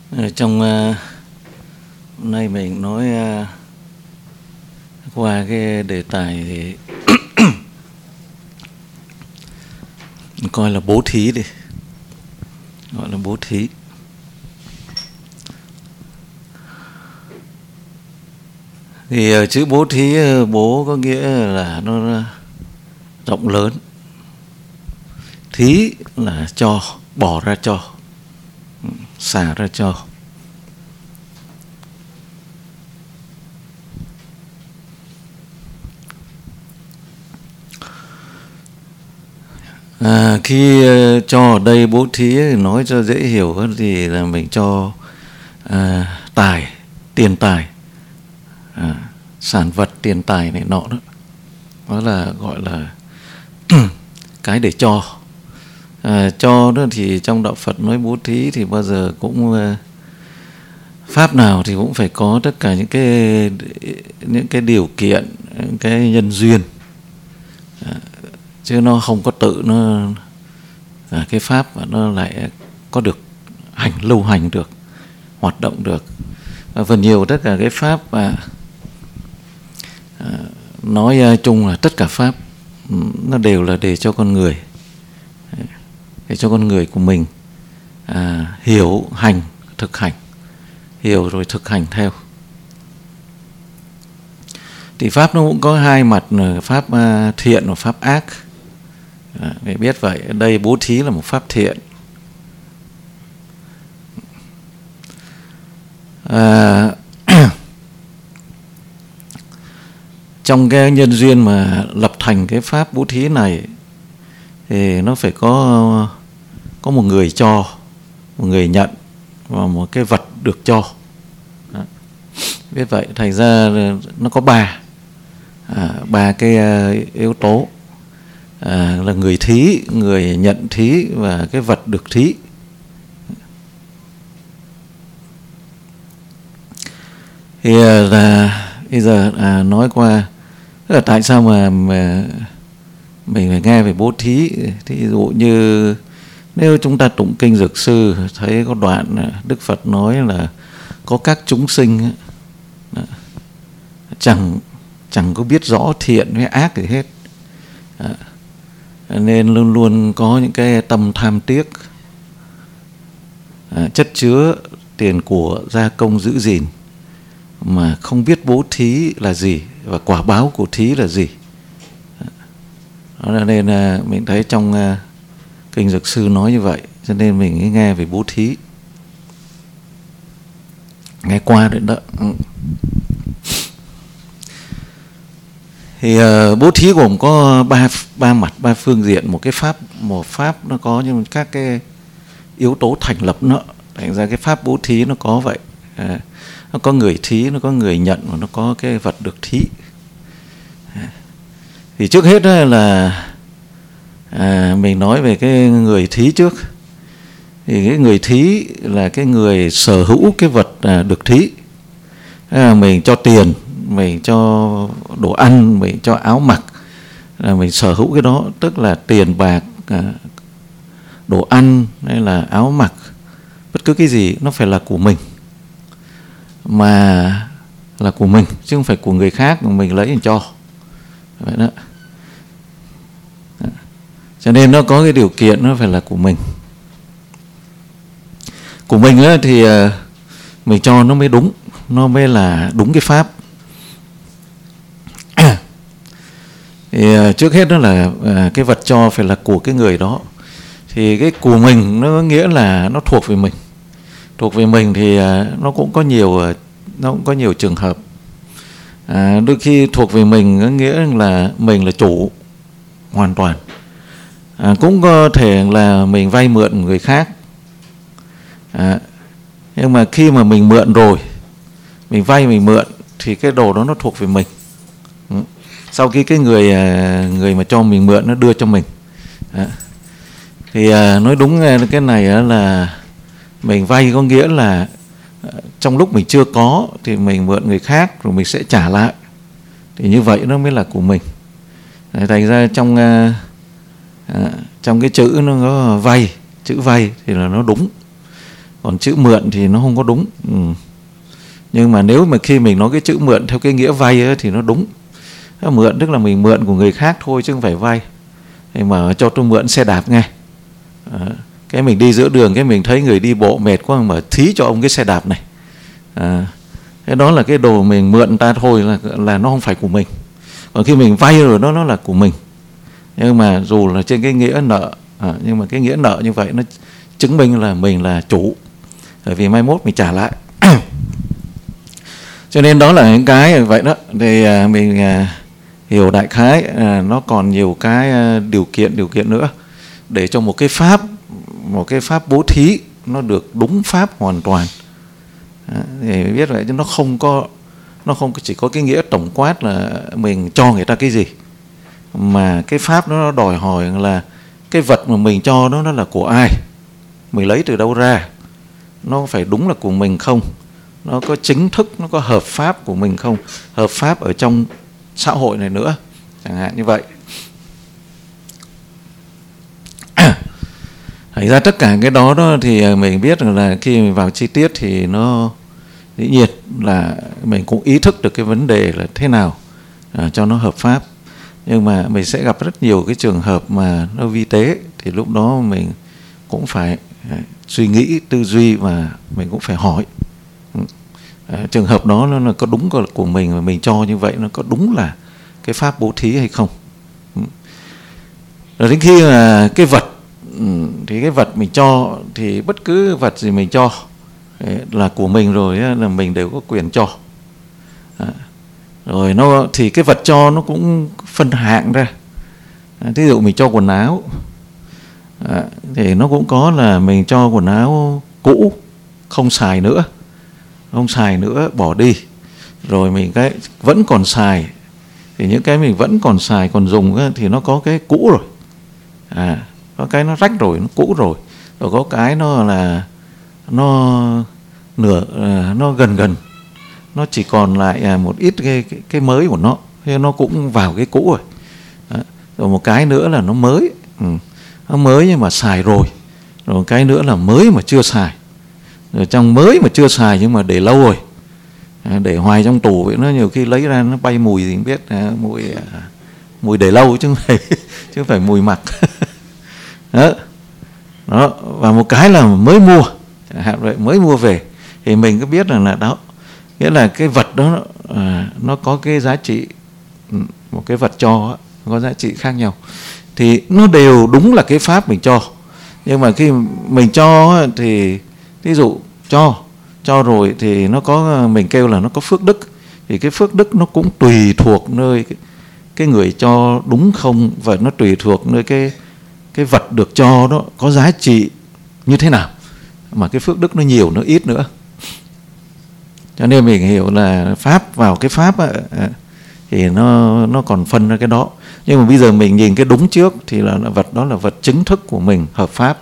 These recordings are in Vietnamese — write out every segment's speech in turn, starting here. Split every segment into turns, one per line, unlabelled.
Trong hôm nay mình nói qua cái đề tài thì coi là bố thí đi, gọi là bố thí. Thì chữ bố thí, bố có nghĩa là nó rộng lớn, thí là cho, bỏ ra cho, xả ra cho. Khi cho ở đây bố thí nói cho dễ hiểu thì là mình cho tài, tiền tài, sản vật, tiền tài này nọ đó. Đó là gọi là cái để cho. Cho đó thì trong đạo Phật nói bố thí thì bao giờ cũng pháp nào thì cũng phải có tất cả những cái điều kiện, những cái nhân duyên, chứ nó không có tự nó cái pháp mà nó lại có được lưu hành được, hoạt động được. Phần nhiều tất cả cái pháp mà nói chung là tất cả pháp nó đều là để cho con người, để cho con người của mình hiểu, hành, thực hành, hiểu rồi thực hành theo. Thì pháp nó cũng có hai mặt, pháp thiện và pháp ác. Phải biết vậy. Ở đây bố thí là một pháp thiện. Trong cái nhân duyên mà lập thành cái pháp bố thí này thì nó phải có một người cho, một người nhận và một cái vật được cho. Đó. Biết vậy. Thành ra nó có ba cái yếu tố, là người thí, người nhận thí và cái vật được thí. Thì bây giờ nói qua là tại sao mà mình phải nghe về bố thí. Thí dụ như nếu chúng ta tụng kinh Dược Sư thấy có đoạn Đức Phật nói là có các chúng sinh chẳng có biết rõ thiện hay ác gì hết, nên luôn luôn có những cái tâm tham tiếc, chất chứa tiền của gia công giữ gìn, mà không biết bố thí là gì và quả báo của thí là gì. Đó là nên mình thấy trong kinh Dược Sư nói như vậy, cho nên mình nghe về bố thí, nghe qua đấy đó. Thì bố thí gồm có ba mặt, ba phương diện. Một pháp nó có những các cái yếu tố thành lập nó. Thành ra cái pháp bố thí nó có vậy. Nó có người thí, nó có người nhận và nó có cái vật được thí. Thì trước hết là mình nói về cái người thí trước. Thì cái người thí là cái người sở hữu cái vật được thí. Mình cho tiền, mình cho đồ ăn, mình cho áo mặc, là mình sở hữu cái đó. Tức là tiền bạc, đồ ăn hay là áo mặc, bất cứ cái gì nó phải là của mình, mà là của mình chứ không phải của người khác mà mình lấy mình cho. Vậy đó. Cho nên nó có cái điều kiện nó phải là của mình. Của mình á, thì mình cho nó mới đúng, nó mới là đúng cái pháp. Thì trước hết đó là cái vật cho phải là của cái người đó. Thì cái của mình nó nghĩa là nó thuộc về mình. Thuộc về mình thì nó cũng có nhiều trường hợp. Đôi khi thuộc về mình có nghĩa là mình là chủ hoàn toàn. Cũng có thể là mình vay mượn người khác. Nhưng mà khi mà mình mượn rồi, mình vay mình mượn thì cái đồ đó nó thuộc về mình. Sau khi cái người mà cho mình mượn nó đưa cho mình. Thì nói đúng cái này là mình vay có nghĩa là trong lúc mình chưa có thì mình mượn người khác rồi mình sẽ trả lại. Thì như vậy nó mới là của mình. Thành ra trong cái chữ nó có vay, chữ vay thì là nó đúng. Còn chữ mượn thì nó không có đúng. Nhưng mà nếu mà khi mình nói cái chữ mượn theo cái nghĩa vay ấy, thì nó đúng. Mượn tức là mình mượn của người khác thôi chứ không phải vay. Thì mà cho tôi mượn xe đạp nghe. Cái mình đi giữa đường, cái mình thấy người đi bộ mệt quá, mà thí cho ông cái xe đạp này. Cái đó là cái đồ mình mượn ta thôi, là nó không phải của mình. Còn khi mình vay rồi nó là của mình. Nhưng mà dù là trên cái nghĩa nợ, nhưng mà cái nghĩa nợ như vậy nó chứng minh là mình là chủ, bởi vì mai mốt mình trả lại. Cho nên đó là những cái vậy đó. Thì mình hiểu đại khái nó còn nhiều cái điều kiện nữa để cho một cái pháp bố thí nó được đúng pháp hoàn toàn. Thì biết vậy chứ nó không chỉ có cái nghĩa tổng quát là mình cho người ta cái gì, mà cái pháp nó đòi hỏi là cái vật mà mình cho nó là của ai, mình lấy từ đâu ra, nó phải đúng là của mình không, nó có chính thức, nó có hợp pháp của mình không, hợp pháp ở trong xã hội này nữa, chẳng hạn như vậy. Thành ra tất cả cái đó thì mình biết là khi mình vào chi tiết thì nó dĩ nhiên là mình cũng ý thức được cái vấn đề là thế nào cho nó hợp pháp. Nhưng mà mình sẽ gặp rất nhiều cái trường hợp mà nó vi tế, thì lúc đó mình cũng phải suy nghĩ, tư duy, và mình cũng phải hỏi trường hợp đó nó có đúng của mình mà mình cho như vậy nó có đúng là cái pháp bố thí hay không. Rồi đến khi là cái vật, thì cái vật mình cho thì bất cứ vật gì mình cho là của mình rồi, là mình đều có quyền cho. Rồi nó thì cái vật cho nó cũng phân hạng ra. Thí dụ mình cho quần áo thì nó cũng có là mình cho quần áo cũ không xài nữa bỏ đi, rồi mình cái vẫn còn xài, thì những cái mình vẫn còn xài còn dùng thì nó có cái cũ rồi, có cái nó rách rồi, nó cũ rồi có cái nó là nó gần nó chỉ còn lại một ít cái mới của nó, thế nó cũng vào cái cũ rồi. Rồi một cái nữa là nó mới, nó mới nhưng mà xài rồi một cái nữa là mới mà chưa xài, rồi trong mới mà chưa xài nhưng mà để lâu rồi, để hoài trong tủ vậy, nó nhiều khi lấy ra nó bay mùi thì không biết, mùi để lâu chứ không phải mùi mặc. Đó. Và một cái là mới mua, hạn vậy, mới mua về thì mình có biết là đó, nghĩa là cái vật đó nó có cái giá trị, một cái vật cho có giá trị khác nhau, thì nó đều đúng là cái pháp mình cho. Nhưng mà khi mình cho thì ví dụ cho rồi thì nó có, mình kêu là nó có phước đức, thì cái phước đức nó cũng tùy thuộc nơi cái người cho đúng không, và nó tùy thuộc nơi cái vật được cho nó có giá trị như thế nào, mà cái phước đức nó nhiều nó ít nữa. Cho nên mình hiểu là pháp vào cái pháp thì nó còn phân ra cái đó. Nhưng mà bây giờ mình nhìn cái đúng trước thì là vật đó là vật chính thức của mình, hợp pháp.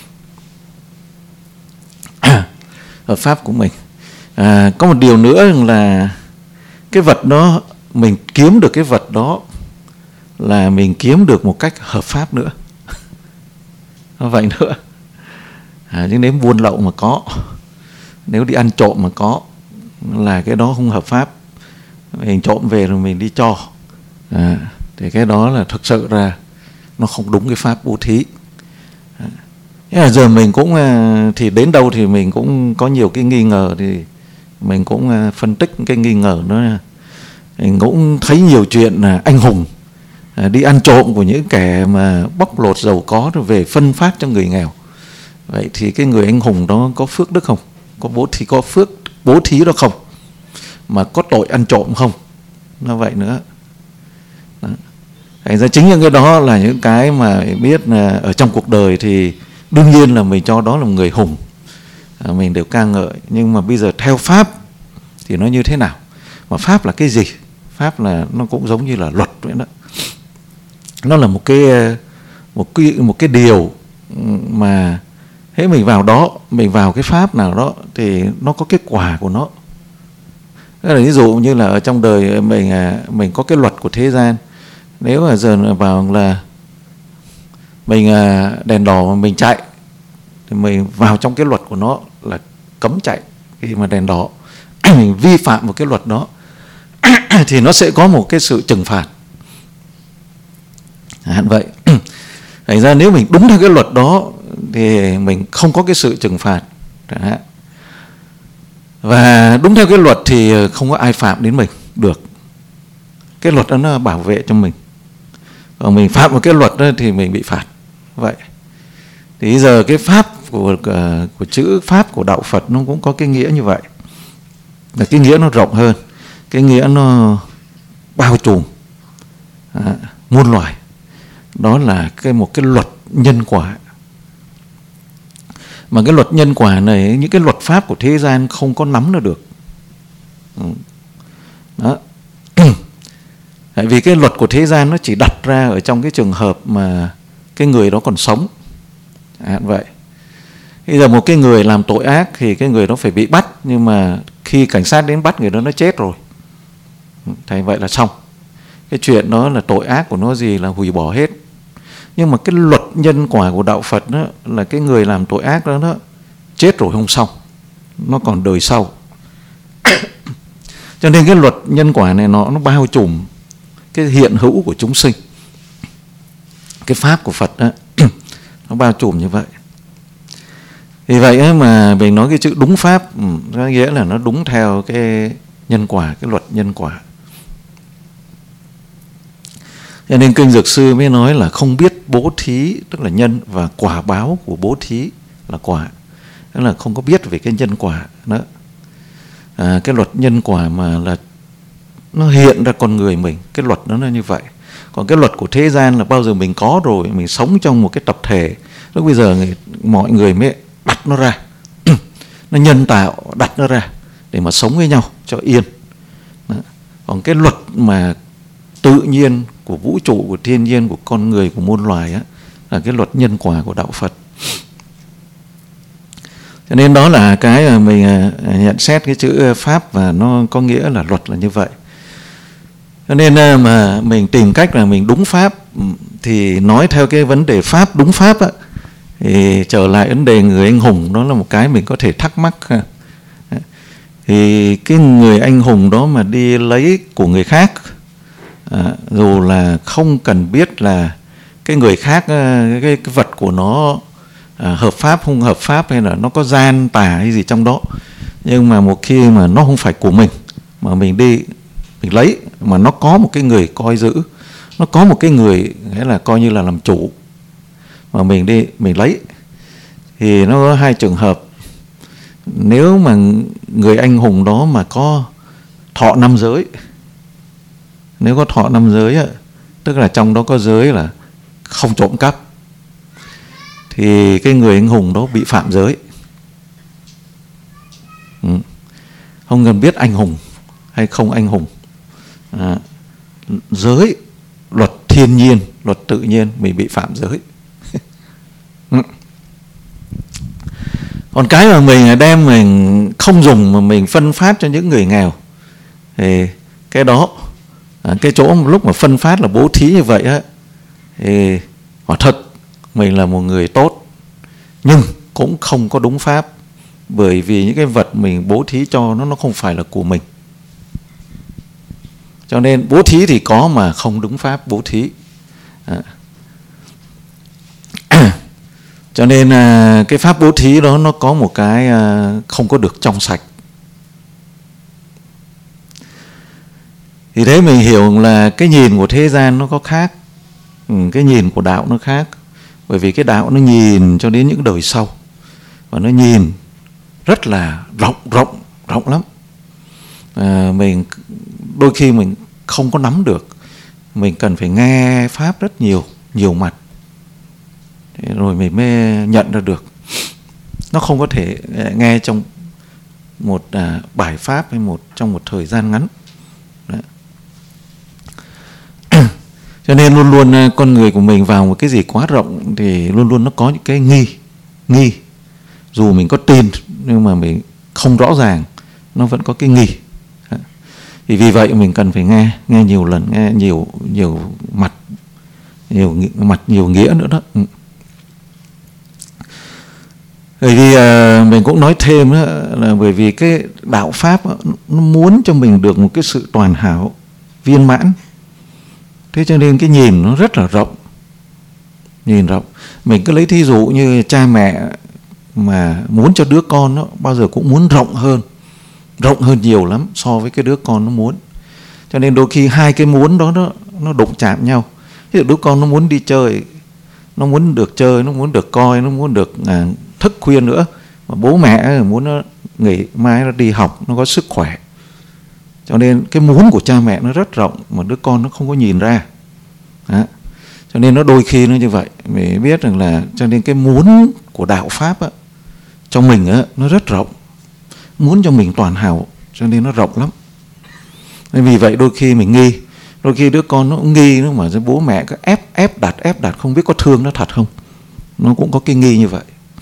Hợp pháp của mình. Có một điều nữa là cái vật đó, mình kiếm được cái vật đó là mình kiếm được một cách hợp pháp nữa. Nó vậy nữa. Nhưng nếu buôn lậu mà có, nếu đi ăn trộm mà có, là cái đó không hợp pháp. Mình trộm về rồi mình đi cho, thì cái đó là thực sự ra nó không đúng cái pháp bố thí. Thế là giờ mình cũng thì đến đâu thì mình cũng có nhiều cái nghi ngờ, thì mình cũng phân tích cái nghi ngờ đó. Mình cũng thấy nhiều chuyện là anh hùng đi ăn trộm của những kẻ mà bóc lột giàu có rồi về phân phát cho người nghèo. Vậy thì cái người anh hùng đó có phước đức không? Có phước bố thí đó không? Mà có tội ăn trộm không? Nó vậy nữa. Đó. Thành ra chính những cái đó là những cái mà biết là ở trong cuộc đời thì đương nhiên là mình cho đó là một người hùng, mình đều ca ngợi. Nhưng mà bây giờ theo pháp thì nó như thế nào? Mà pháp là cái gì? Pháp là nó cũng giống như là luật vậy đó. Nó là một cái điều mà thế mình vào đó, mình vào cái pháp nào đó thì nó có kết quả của nó. Là ví dụ như là ở trong đời mình có cái luật của thế gian. Nếu mà giờ vào là mình đèn đỏ mà mình chạy thì mình vào trong cái luật của nó là cấm chạy khi mà đèn đỏ, mình vi phạm một cái luật đó thì nó sẽ có một cái sự trừng phạt. Vậy thành ra nếu mình đúng theo cái luật đó thì mình không có cái sự trừng phạt. Và đúng theo cái luật thì không có ai phạm đến mình được. Cái luật đó nó bảo vệ cho mình. Còn mình phạm một cái luật đó thì mình bị phạt. Vậy thì bây giờ cái pháp của chữ pháp của đạo Phật nó cũng có cái nghĩa như vậy. Và cái nghĩa nó rộng hơn, cái nghĩa nó bao trùm muôn loài. Đó là một cái luật nhân quả. Mà cái luật nhân quả này, những cái luật pháp của thế gian không có nắm được. Đó. Tại vì cái luật của thế gian nó chỉ đặt ra ở trong cái trường hợp mà cái người đó còn sống. Vậy. Bây giờ một cái người làm tội ác thì cái người đó phải bị bắt, nhưng mà khi cảnh sát đến bắt người đó nó chết rồi. Thành vậy là xong. Cái chuyện đó là tội ác của nó gì là hủy bỏ hết. Nhưng mà cái luật nhân quả của đạo Phật đó là cái người làm tội ác đó, nó chết rồi không xong, nó còn đời sau. Cho nên cái luật nhân quả này nó bao trùm cái hiện hữu của chúng sinh. Cái pháp của Phật đó, nó bao trùm như vậy. Vì vậy mà mình nói cái chữ đúng pháp có nghĩa là nó đúng theo cái nhân quả, cái luật nhân quả. Cho nên Kinh Dược Sư mới nói là không biết bố thí tức là nhân, và quả báo của bố thí là quả. Tức là không có biết về cái nhân quả đó. Cái luật nhân quả mà là nó hiện ra con người mình, cái luật nó là như vậy. Còn cái luật của thế gian là bao giờ mình có rồi, mình sống trong một cái tập thể, lúc bây giờ mọi người mới đặt nó ra. Nó nhân tạo đặt nó ra để mà sống với nhau cho yên. Đó. Còn cái luật mà tự nhiên của vũ trụ, của thiên nhiên, của con người, của muôn loài á, là cái luật nhân quả của đạo Phật. Cho nên đó là cái mình nhận xét cái chữ pháp, và nó có nghĩa là luật là như vậy. Cho nên mà mình tìm cách là mình đúng pháp, thì nói theo cái vấn đề pháp, đúng pháp á, thì trở lại vấn đề người anh hùng, đó là một cái mình có thể thắc mắc. Thì cái người anh hùng đó mà đi lấy của người khác, dù là không cần biết là cái người khác cái vật của nó hợp pháp không hợp pháp, hay là nó có gian tà hay gì trong đó, nhưng mà một khi mà nó không phải của mình mà mình đi mình lấy, mà nó có một cái người coi giữ, nó có một cái người nghĩa là coi như là làm chủ, mà mình đi mình lấy, thì nó có hai trường hợp. Nếu mà người anh hùng đó mà có thọ 5 giới, nếu có thọ 5 giới, tức là trong đó có giới là không trộm cắp, thì cái người anh hùng đó bị phạm giới. Không cần biết anh hùng hay không anh hùng. Giới, luật thiên nhiên, luật tự nhiên, mình bị phạm giới. Còn cái mà mình đem mình không dùng mà mình phân phát cho những người nghèo, thì cái đó, cái chỗ lúc mà phân phát là bố thí như vậy á, thì quả thật mình là một người tốt, nhưng cũng không có đúng pháp, bởi vì những cái vật mình bố thí cho nó không phải là của mình. Cho nên bố thí thì có mà không đúng pháp bố thí. Cho nên cái pháp bố thí đó nó có một cái không có được trong sạch. Thì thế mình hiểu là cái nhìn của thế gian nó có khác, cái nhìn của đạo nó khác. Bởi vì cái đạo nó nhìn cho đến những đời sau, và nó nhìn rất là rộng lắm. Mình đôi khi mình không có nắm được, mình cần phải nghe pháp rất nhiều mặt, rồi mình mới nhận ra được. Nó không có thể nghe trong một bài pháp hay trong một thời gian ngắn. Đấy. Cho nên luôn luôn con người của mình vào một cái gì quá rộng thì luôn luôn nó có những cái nghi. Dù mình có tin nhưng mà mình không rõ ràng, nó vẫn có cái nghi. Thì vì vậy mình cần phải nghe nhiều lần, nghe nhiều mặt, nhiều nghĩa nữa đó. Bởi vì mình cũng nói thêm đó, là bởi vì cái đạo pháp nó muốn cho mình được một cái sự toàn hảo, viên mãn. Thế cho nên cái nhìn nó rất là rộng. Nhìn rộng. Mình cứ lấy thí dụ như cha mẹ mà muốn cho đứa con nó bao giờ cũng muốn rộng hơn nhiều lắm so với cái đứa con nó muốn. Cho nên đôi khi hai cái muốn đó nó đụng chạm nhau. Ví dụ đứa con nó muốn đi chơi, nó muốn được chơi, nó muốn được coi, nó muốn được thức khuya nữa. Mà bố mẹ muốn nó ngày mai nó đi học, nó có sức khỏe. Cho nên cái muốn của cha mẹ nó rất rộng mà đứa con nó không có nhìn ra. Đó. Cho nên nó đôi khi nó như vậy. Mình biết rằng là cho nên cái muốn của đạo pháp á, cho mình á, nó rất rộng. Muốn cho mình toàn hảo, cho nên nó rộng lắm. Nên vì vậy đôi khi mình nghi. Đôi khi đứa con nó cũng nghi, nó mà bố mẹ cứ ép đặt không biết có thương nó thật không. Nó cũng có cái nghi như vậy.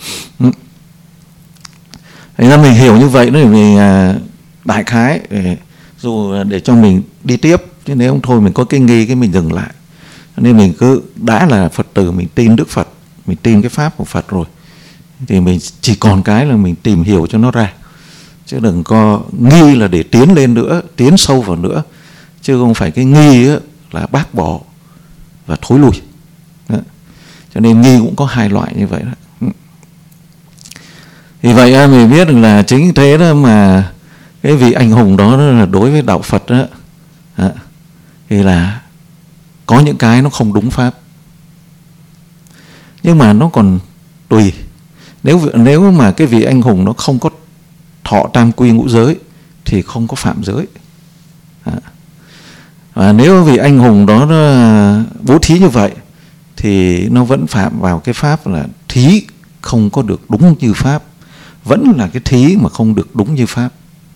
Thành ra mình hiểu như vậy nữa, mình đại khái dù để cho mình đi tiếp, chứ nếu không thôi mình có cái nghi cái mình dừng lại. Nên mình cứ đã là Phật tử, mình tin Đức Phật, mình tin cái pháp của Phật rồi, thì mình chỉ còn cái là mình tìm hiểu cho nó ra, chứ đừng có nghi là để tiến lên nữa, tiến sâu vào nữa, chứ không phải cái nghi là bác bỏ và thối lui. Đó. Cho nên nghi cũng có hai loại như vậy đó. Vì vậy mình biết được là chính thế đó mà cái vị anh hùng đó là đối với đạo Phật đó, thì là có những cái nó không đúng pháp, nhưng mà nó còn tùy. Nếu mà cái vị anh hùng nó không có thọ tam quy ngũ giới thì không có phạm giới. Và nếu vị anh hùng đó nó bố thí như vậy thì nó vẫn phạm vào cái pháp là thí không có được đúng như pháp, vẫn là cái thí mà không được đúng như pháp.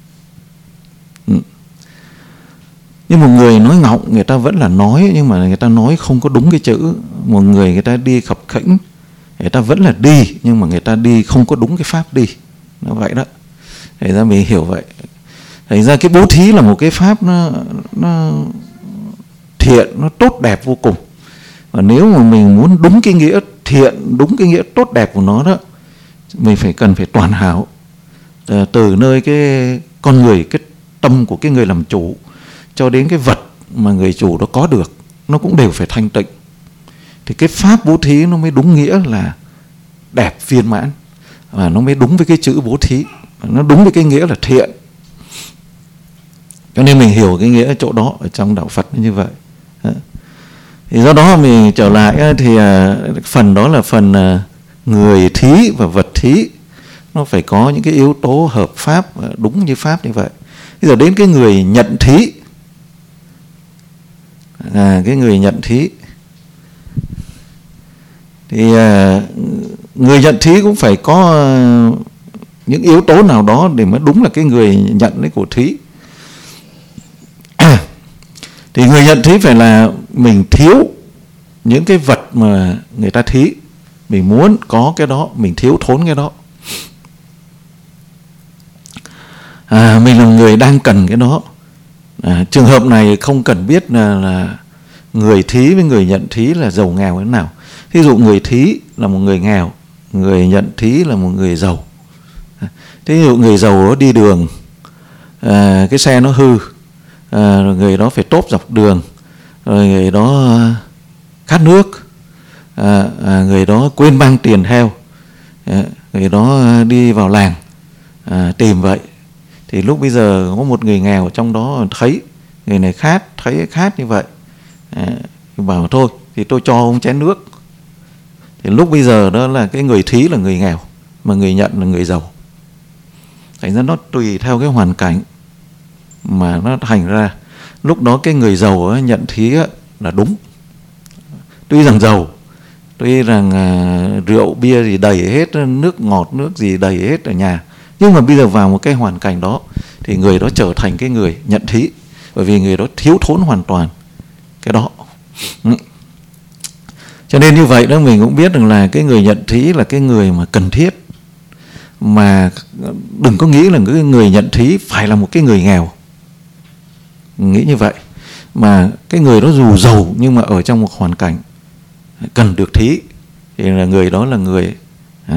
Nhưng một người nói ngọng, người ta vẫn là nói, nhưng mà người ta nói không có đúng cái chữ. Một người ta đi khập khễnh, người ta vẫn là đi, nhưng mà người ta đi không có đúng cái pháp đi. Nó vậy đó. Thành ra mình hiểu vậy. Thành ra cái bố thí là một cái pháp nó thiện, nó tốt đẹp vô cùng. Và nếu mà mình muốn đúng cái nghĩa thiện, đúng cái nghĩa tốt đẹp của nó đó, mình cần phải toàn hảo. Từ nơi cái con người, cái tâm của cái người làm chủ, cho đến cái vật mà người chủ đó có được, nó cũng đều phải thanh tịnh. Thì cái pháp bố thí nó mới đúng nghĩa là đẹp viên mãn, và nó mới đúng với cái chữ bố thí, nó đúng với cái nghĩa là thiện. Cho nên mình hiểu cái nghĩa ở chỗ đó ở trong đạo Phật như vậy. Thì do đó mình trở lại thì phần đó là phần người thí và vật thí, nó phải có những cái yếu tố hợp pháp, đúng như pháp như vậy. Bây giờ đến cái người nhận thí, cái người nhận thí thì người nhận thí cũng phải có những yếu tố nào đó để mới đúng là cái người nhận đấy của thí. Thì người nhận thí phải là mình thiếu những cái vật mà người ta thí, mình muốn có cái đó, mình thiếu thốn cái đó. Mình là người đang cần cái đó. Trường hợp này không cần biết là người thí với người nhận thí là giàu nghèo thế nào. Ví dụ người thí là một người nghèo, người nhận thí là một người giàu. Ví dụ người giàu đó đi đường, cái xe nó hư, rồi người đó phải tốp dọc đường, rồi người đó khát nước, người đó quên mang tiền theo, người đó đi vào làng tìm vậy. Thì lúc bây giờ có một người nghèo trong đó thấy người này thấy khát như vậy, bảo thôi thì tôi cho ông chén nước. Thì lúc bây giờ đó là cái người thí là người nghèo, mà người nhận là người giàu. Thành ra nó tùy theo cái hoàn cảnh mà nó thành ra lúc đó cái người giàu ấy, nhận thí ấy, là đúng. Tuy rằng giàu, tuy rằng rượu bia gì đầy hết, nước ngọt nước gì đầy hết ở nhà, nhưng mà bây giờ vào một cái hoàn cảnh đó thì người đó trở thành cái người nhận thí, bởi vì người đó thiếu thốn hoàn toàn cái đó. Cho nên như vậy đó, mình cũng biết rằng là cái người nhận thí là cái người mà cần thiết, mà đừng có nghĩ là cái người nhận thí phải là một cái người nghèo, nghĩ như vậy. Mà cái người đó dù giàu nhưng mà ở trong một hoàn cảnh cần được thí thì là người đó là người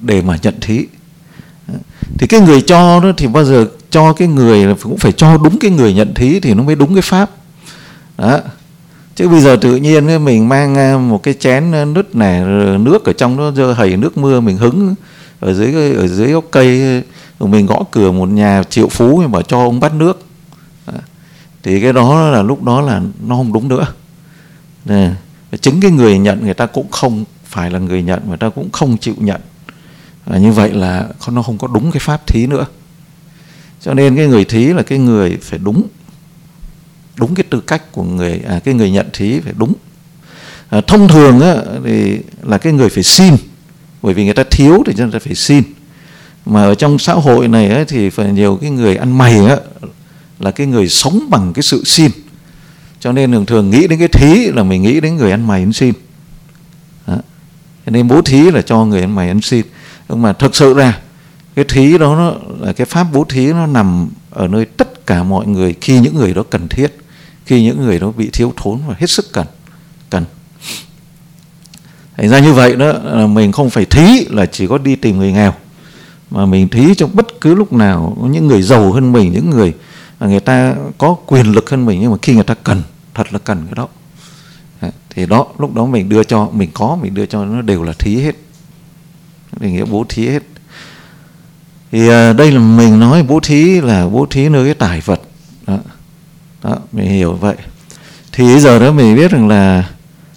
để mà nhận thí. Thì cái người cho đó thì bao giờ cho cái người là cũng phải cho đúng cái người nhận thí thì nó mới đúng cái pháp. Đó. Chứ bây giờ tự nhiên mình mang một cái chén nứt này, nước ở trong nó dơ hầy nước mưa, mình hứng ở dưới gốc cây, rồi mình gõ cửa một nhà triệu phú mà bảo cho ông bát nước. Thì cái đó là lúc đó là nó không đúng nữa. Chính cái người nhận người ta cũng không phải là người nhận, người ta cũng không chịu nhận. Như vậy là nó không có đúng cái pháp thí nữa. Cho nên cái người thí là cái người phải đúng cái tư cách của người, cái người nhận thí phải đúng. Thông thường á, thì là cái người phải xin, bởi vì người ta thiếu thì cho nên ta phải xin. Mà ở trong xã hội này á, thì phải nhiều cái người ăn mày á, là cái người sống bằng cái sự xin. Cho nên thường thường nghĩ đến cái thí là mình nghĩ đến người ăn mày ăn xin. Đó. Cho nên bố thí là cho người ăn mày ăn xin. Nhưng mà thực sự ra cái thí đó nó là cái pháp bố thí, nó nằm ở nơi tất cả mọi người khi những người đó cần thiết, khi những người đó bị thiếu thốn và hết sức cần. Thành ra như vậy đó, mình không phải thí là chỉ có đi tìm người nghèo, mà mình thí trong bất cứ lúc nào. Những người giàu hơn mình, những người ta có quyền lực hơn mình, nhưng mà khi người ta cần, thật là cần cái đó, thì đó lúc đó mình đưa cho, mình đưa cho, nó đều là thí hết, định nghĩa bố thí hết. Thì đây là mình nói bố thí là bố thí nơi cái tài vật. Đó, mình hiểu vậy. Thì bây giờ đó mình biết rằng là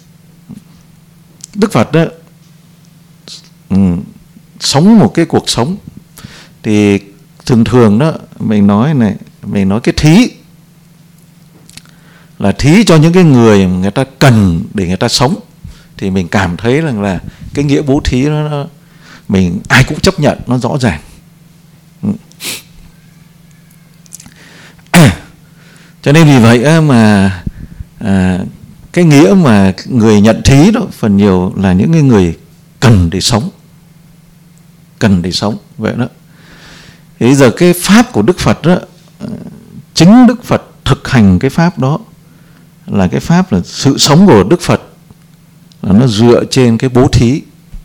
Đức Phật đó sống một cái cuộc sống thì thường đó mình nói cái thí là thí cho những cái người ta cần để người ta sống, thì mình cảm thấy rằng là cái nghĩa bố thí nó mình ai cũng chấp nhận, nó rõ ràng. Cho nên vì vậy mà cái nghĩa mà người nhận thí đó phần nhiều là những cái người cần để sống, vậy đó. Thì bây giờ cái pháp của Đức Phật đó, chính Đức Phật thực hành cái pháp đó là cái pháp là sự sống của Đức Phật là nó dựa trên cái bố thí.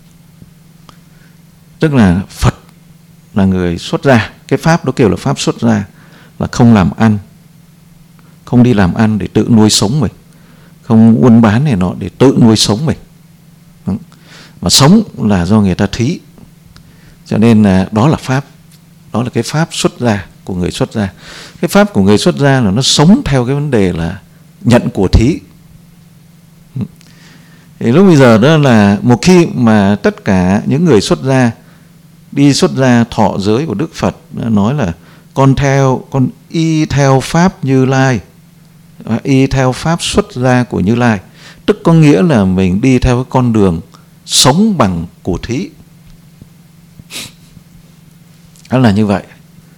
Tức là Phật là người xuất gia, cái pháp đó kêu là pháp xuất gia, là không làm ăn, không đi làm ăn để tự nuôi sống mình, không buôn bán này nọ để tự nuôi sống mình. Mà sống là do người ta thí. Cho nên là đó là pháp, đó là cái pháp xuất gia của người xuất gia. Cái pháp của người xuất gia là nó sống theo cái vấn đề là nhận của thí. Thì lúc bây giờ đó là một khi mà tất cả những người xuất gia đi xuất gia thọ giới của Đức Phật, nói là con y theo pháp Như Lai, y theo pháp xuất gia của Như Lai, tức có nghĩa là mình đi theo cái con đường sống bằng của thí. Đó là như vậy.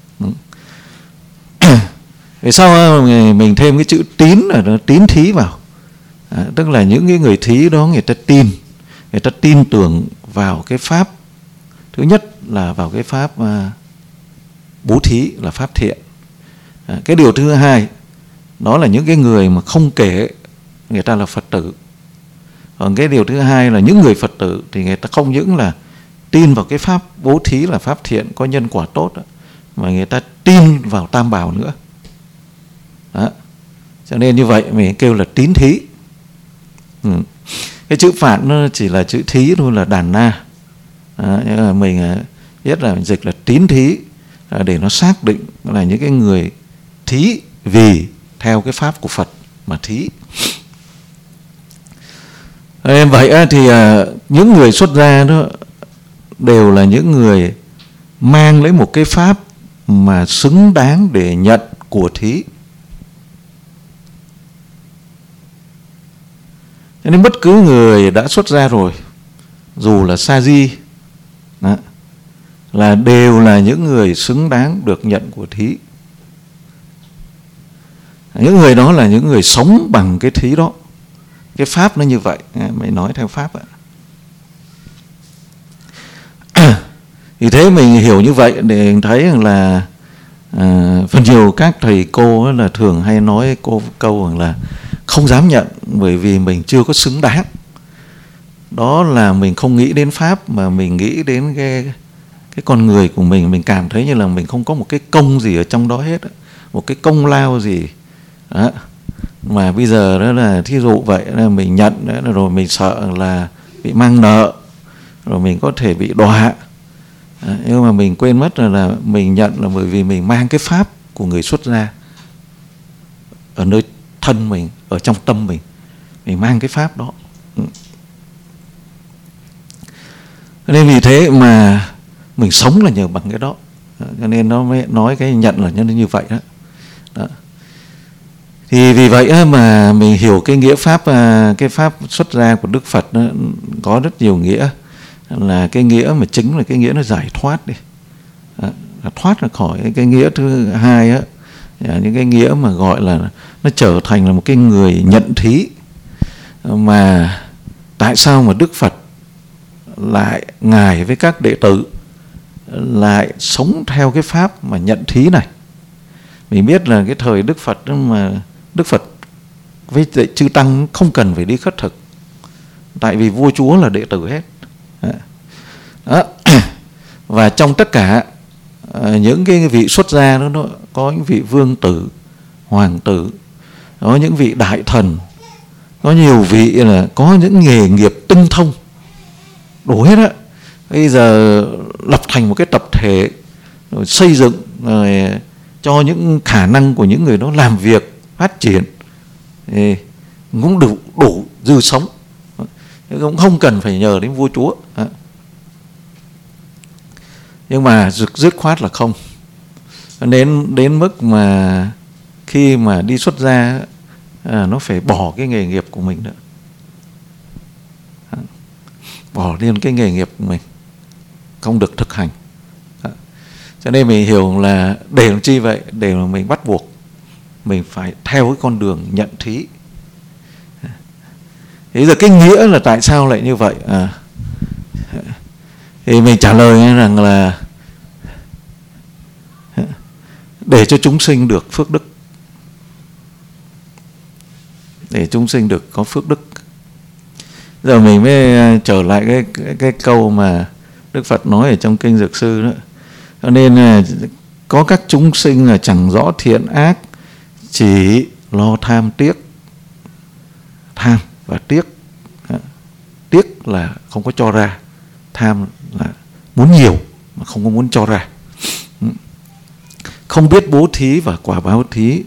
Vì sao mình thêm cái chữ tín là tín thí vào, tức là những cái người thí đó người ta tin tưởng vào cái pháp. Thứ nhất là vào cái pháp bố thí là pháp thiện. Cái điều thứ hai đó là những cái người mà không kể, người ta là Phật tử. Còn cái điều thứ hai là những người Phật tử thì người ta không những là tin vào cái pháp bố thí là pháp thiện có nhân quả tốt đó, mà người ta tin vào Tam Bảo nữa. Đó. Cho nên như vậy mình kêu là tín thí. Cái chữ phạn nó chỉ là chữ thí thôi, là đàn na. Nhưng mà mình biết là mình dịch là tín thí để nó xác định là những cái người thí vì theo cái pháp của Phật mà thí. Nên vậy thì những người xuất gia đó đều là những người mang lấy một cái pháp mà xứng đáng để nhận của thí. Cho nên bất cứ người đã xuất gia rồi, dù là sa di, là đều là những người xứng đáng được nhận của thí. Những người đó là những người sống bằng cái thí đó. Cái pháp nó như vậy, mày nói theo pháp ạ. Thì thế mình hiểu như vậy để thấy rằng là phần nhiều các thầy cô là thường hay nói câu rằng là không dám nhận bởi vì mình chưa có xứng đáng. đó là mình không nghĩ đến pháp mà mình nghĩ đến cái con người của mình cảm thấy như là mình không có một cái công gì ở trong đó hết, một cái công lao gì đó. Mà bây giờ đó là thí dụ vậy là mình nhận đó, rồi mình sợ là bị mang nợ, rồi mình có thể bị đọa. Nhưng mà mình quên mất là mình nhận là bởi vì mình mang cái pháp của người xuất gia ở nơi thân mình, ở trong tâm mình mang cái pháp đó. Nên vì thế mà mình sống là nhờ bằng cái đó, cho nên nó mới nói cái nhận là như vậy đó. Đó. Thì vì vậy mà mình hiểu cái nghĩa pháp, cái pháp xuất gia của Đức Phật nó có rất nhiều nghĩa. Là cái nghĩa mà chính là cái nghĩa nó giải thoát đi, thoát ra khỏi cái nghĩa thứ hai á, những cái nghĩa mà gọi là nó trở thành là một cái người nhận thí. Mà tại sao mà Đức Phật lại ngài với các đệ tử lại sống theo cái pháp mà nhận thí này? Mình biết là cái thời Đức Phật mà Đức Phật với chư tăng không cần phải đi khất thực, tại vì vua chúa là đệ tử hết. Đó. Và trong tất cả những cái vị xuất gia đó, nó có những vị vương tử, hoàng tử, có những vị đại thần, có nhiều vị là có những nghề nghiệp tinh thông đủ hết á. Bây giờ lập thành một cái tập thể, rồi xây dựng, rồi cho những khả năng của những người đó làm việc phát triển thì cũng đủ dư sống, cũng không cần phải nhờ đến vua chúa. Nhưng mà dứt khoát là không. Đến mức mà khi mà đi xuất gia nó phải bỏ cái nghề nghiệp của mình nữa, bỏ đi cái nghề nghiệp của mình, không được thực hành. Cho nên mình hiểu là để làm chi vậy? Để mà mình bắt buộc mình phải theo cái con đường nhận thí. Thế giờ cái nghĩa là tại sao lại như vậy? Thì mình trả lời rằng là để cho chúng sinh được phước đức, để chúng sinh được có phước đức. Giờ mình mới trở lại cái câu mà Đức Phật nói ở trong kinh Dược Sư đó. Cho nên là có các chúng sinh là chẳng rõ thiện ác, chỉ lo tham tiếc. Tham và tiếc. Tiếc là không có cho ra, tham là muốn nhiều mà không có muốn cho ra. Không biết bố thí và quả báo thí.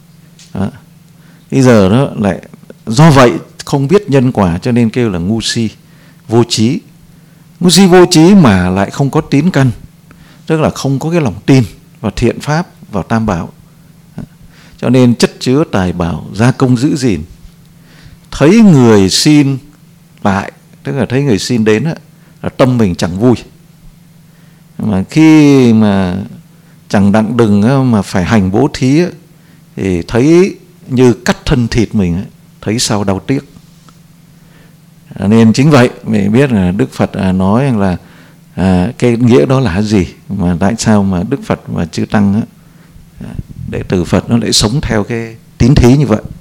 Bây giờ đó lại do vậy không biết nhân quả cho nên kêu là ngu si, vô trí. Ngu si vô trí mà lại không có tín căn, tức là không có cái lòng tin vào thiện pháp, vào tam bảo. Cho nên chất chứa tài bảo, gia công giữ gìn. Thấy người xin lại, tức là thấy người xin đến là tâm mình chẳng vui. Mà khi mà chẳng đặng đừng mà phải hành bố thí thì thấy như cắt thân thịt mình, thấy sao đau tiếc. Nên chính vậy mình biết là Đức Phật nói rằng là cái nghĩa đó là gì, mà tại sao mà Đức Phật và chư tăng đệ tử Phật nó lại sống theo cái tín thí như vậy.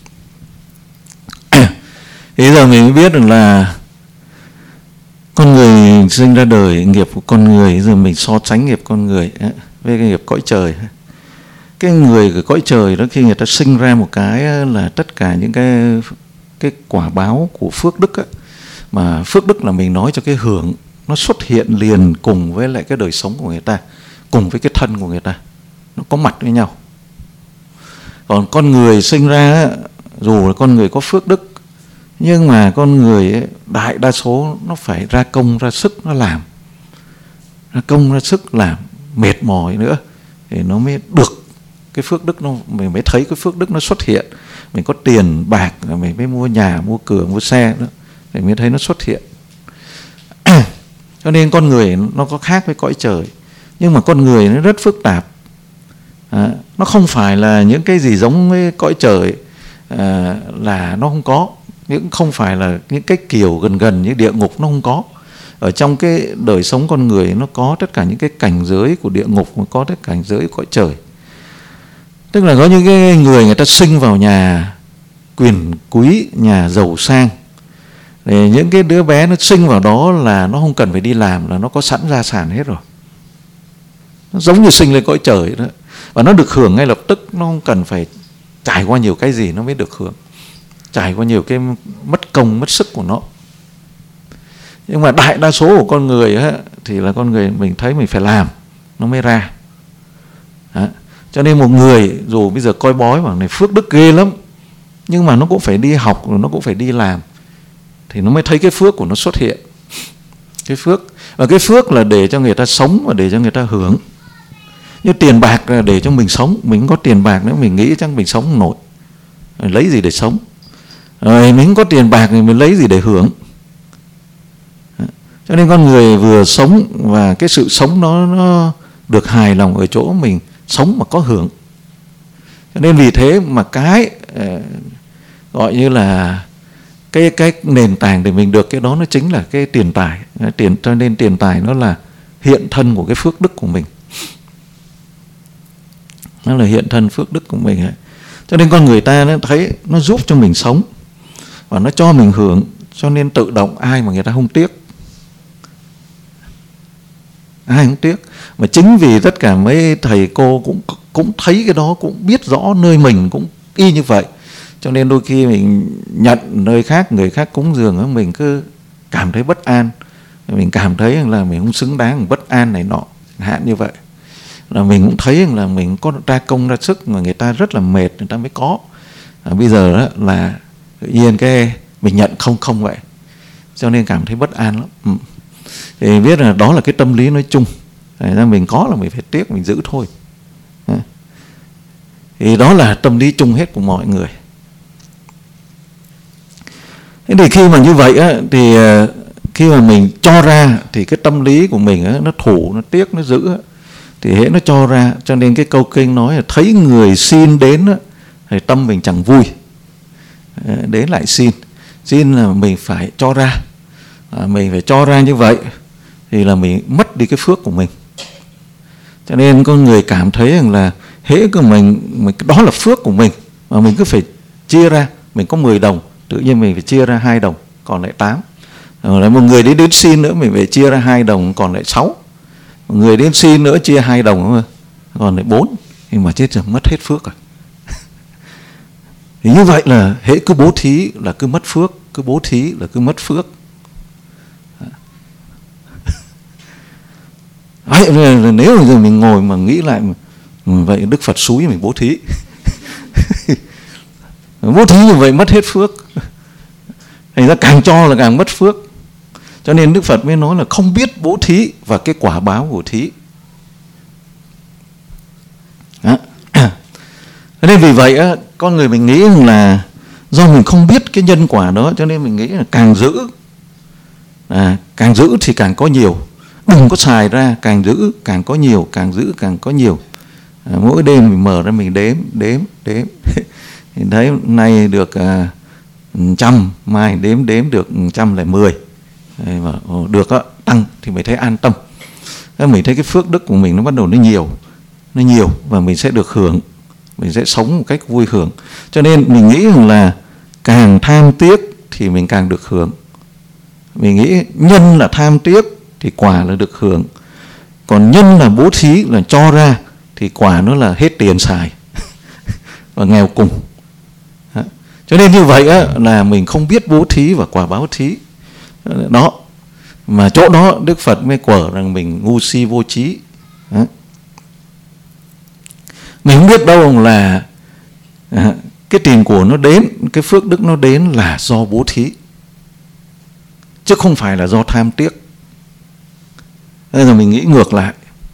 Thế giờ mình mới biết được là con người sinh ra đời, nghiệp của con người, giờ mình so sánh nghiệp con người với cái nghiệp cõi trời. Cái người của cõi trời đó, khi người ta sinh ra một cái là tất cả những cái quả báo của phước đức á. Mà phước đức là mình nói cho cái hưởng nó xuất hiện liền cùng với lại cái đời sống của người ta, cùng với cái thân của người ta, nó có mặt với nhau. Còn con người sinh ra, dù là con người có phước đức, nhưng mà con người ấy, đại đa số nó phải ra công ra sức nó làm, ra công ra sức làm, mệt mỏi nữa thì nó mới được cái phước đức, mình mới thấy cái phước đức nó xuất hiện. Mình có tiền bạc mình mới mua nhà, mua cửa, mua xe đó, mình mới thấy nó xuất hiện. Cho nên con người nó có khác với cõi trời, nhưng mà con người nó rất phức tạp. Nó không phải là những cái gì giống với cõi trời là nó không có, những không phải là những cái kiểu gần như địa ngục, nó không có. Ở trong cái đời sống con người nó có tất cả những cái cảnh giới của địa ngục, mà có tất cả cảnh giới của cõi trời. Tức là có những cái người ta sinh vào nhà quyền quý, nhà giàu sang, Để những cái đứa bé nó sinh vào đó là nó không cần phải đi làm, là nó có sẵn gia sản hết rồi. Nó giống như sinh lên cõi trời đó. Và nó được hưởng ngay lập tức, nó không cần phải trải qua nhiều cái gì nó mới được hưởng, trải qua nhiều cái mất công mất sức của nó. Nhưng mà đại đa số của con người á, thì là con người mình thấy mình phải làm nó mới ra. Đó. Cho nên một người dù bây giờ coi bói bảo này phước đức ghê lắm, nhưng mà nó cũng phải đi học, nó cũng phải đi làm, thì nó mới thấy cái phước của nó xuất hiện. Cái phước, và cái phước là để cho người ta sống và để cho người ta hưởng. Như tiền bạc là để cho mình sống, mình không có tiền bạc nữa mình nghĩ chắc mình sống không nổi, rồi lấy gì để sống. Rồi mình không có tiền bạc thì mình lấy gì để hưởng. Cho nên con người vừa sống và cái sự sống nó được hài lòng ở chỗ mình sống mà có hưởng. Cho nên vì thế mà cái gọi như là cái nền tảng để mình được cái đó nó chính là cái tiền tài. Cho nên tiền tài nó là hiện thân của cái phước đức của mình. Nó là hiện thân phước đức của mình ấy. Cho nên con người ta nó thấy nó giúp cho mình sống và nó cho mình hưởng, cho nên tự động ai mà người ta không tiếc. Ai không tiếc. Mà chính vì tất cả mấy thầy cô cũng thấy cái đó, cũng biết rõ nơi mình cũng y như vậy. Cho nên đôi khi mình nhận nơi khác, người khác cúng dường, mình cứ cảm thấy bất an. Mình cảm thấy là mình không xứng đáng, mình bất an này nọ, hạn như vậy. Là mình cũng thấy là mình có ra công ra sức mà người ta rất là mệt, người ta mới có. Bây giờ đó là tự nhiên cái mình nhận không vậy. Cho nên cảm thấy bất an lắm. Thì biết là đó là cái tâm lý nói chung. Thành ra mình có là mình phải tiếc, mình giữ thôi. Thì đó là tâm lý chung hết của mọi người. Thế thì khi mà như vậy á, thì khi mà mình cho ra thì cái tâm lý của mình á, nó thủ, nó tiếc, nó giữ á, thì hễ nó cho ra. Cho nên cái câu kinh nói là thấy người xin đến á, thì tâm mình chẳng vui. Đến lại xin là mình phải cho ra. Mình phải cho ra như vậy thì là mình mất đi cái phước của mình. Cho nên con người cảm thấy rằng là hễ của mình đó là phước của mình, mà mình cứ phải chia ra. Mình có 10 đồng, tự nhiên mình phải chia ra 2 đồng, còn lại 8. Rồi một người đến xin nữa, mình phải chia ra 2 đồng, còn lại 6. Một người đến xin nữa chia 2 đồng, còn lại 4. Nhưng mà chết rồi, mất hết phước rồi. Thì như vậy là hễ cứ bố thí là cứ mất phước, cứ bố thí là cứ mất phước. Nếu giờ mình ngồi mà nghĩ lại vậy Đức Phật xúi mình bố thí. Bố thí như vậy mất hết phước. Thành ra càng cho là càng mất phước. Cho nên Đức Phật mới nói là không biết bố thí và cái quả báo của thí. Nên vì vậy á, con người mình nghĩ là do mình không biết cái nhân quả đó, cho nên mình nghĩ là càng giữ thì càng có nhiều. Đừng có xài ra, càng giữ càng có nhiều, càng giữ càng có nhiều. Mỗi đêm mình mở ra mình đếm. Thì thấy nay được 100, mai đếm được 110. Được đó, tăng thì mình thấy an tâm. Mình thấy cái phước đức của mình nó bắt đầu nó nhiều và mình sẽ được hưởng, mình sẽ sống một cách vui hưởng. Cho nên mình nghĩ rằng là càng tham tiếc thì mình càng được hưởng. Mình nghĩ nhân là tham tiếc thì quả là được hưởng. Còn nhân là bố thí, là cho ra, thì quả nó là hết tiền xài và nghèo cùng. Cho nên như vậy á, là mình không biết bố thí và quả báo thí. Đó. Mà chỗ đó Đức Phật mới quở rằng mình ngu si vô trí. Mình không biết đâu là cái tiền của nó đến, cái phước đức nó đến là do bố thí, chứ không phải là do tham tiếc. Nên là mình nghĩ ngược lại.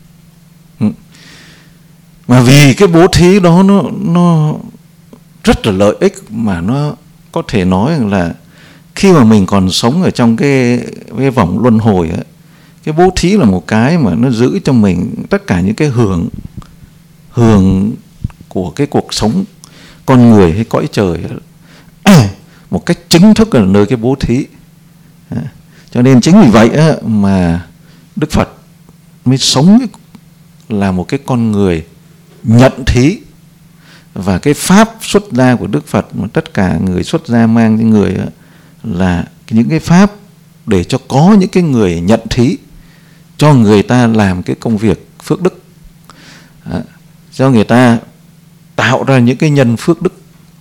Mà vì cái bố thí đó nó rất là lợi ích, mà nó có thể nói là khi mà mình còn sống ở trong cái vòng luân hồi ấy, cái bố thí là một cái mà nó giữ cho mình tất cả những cái hưởng của cái cuộc sống con người hay cõi trời một cách chính thức ở nơi cái bố thí. Cho nên chính vì vậy mà Đức Phật mới sống là một cái con người nhận thí. Và cái pháp xuất gia của Đức Phật mà tất cả người xuất gia mang cho người là cái những cái pháp để cho có những cái người nhận thí, cho người ta làm cái công việc phước đức, cho người ta tạo ra những cái nhân phước đức.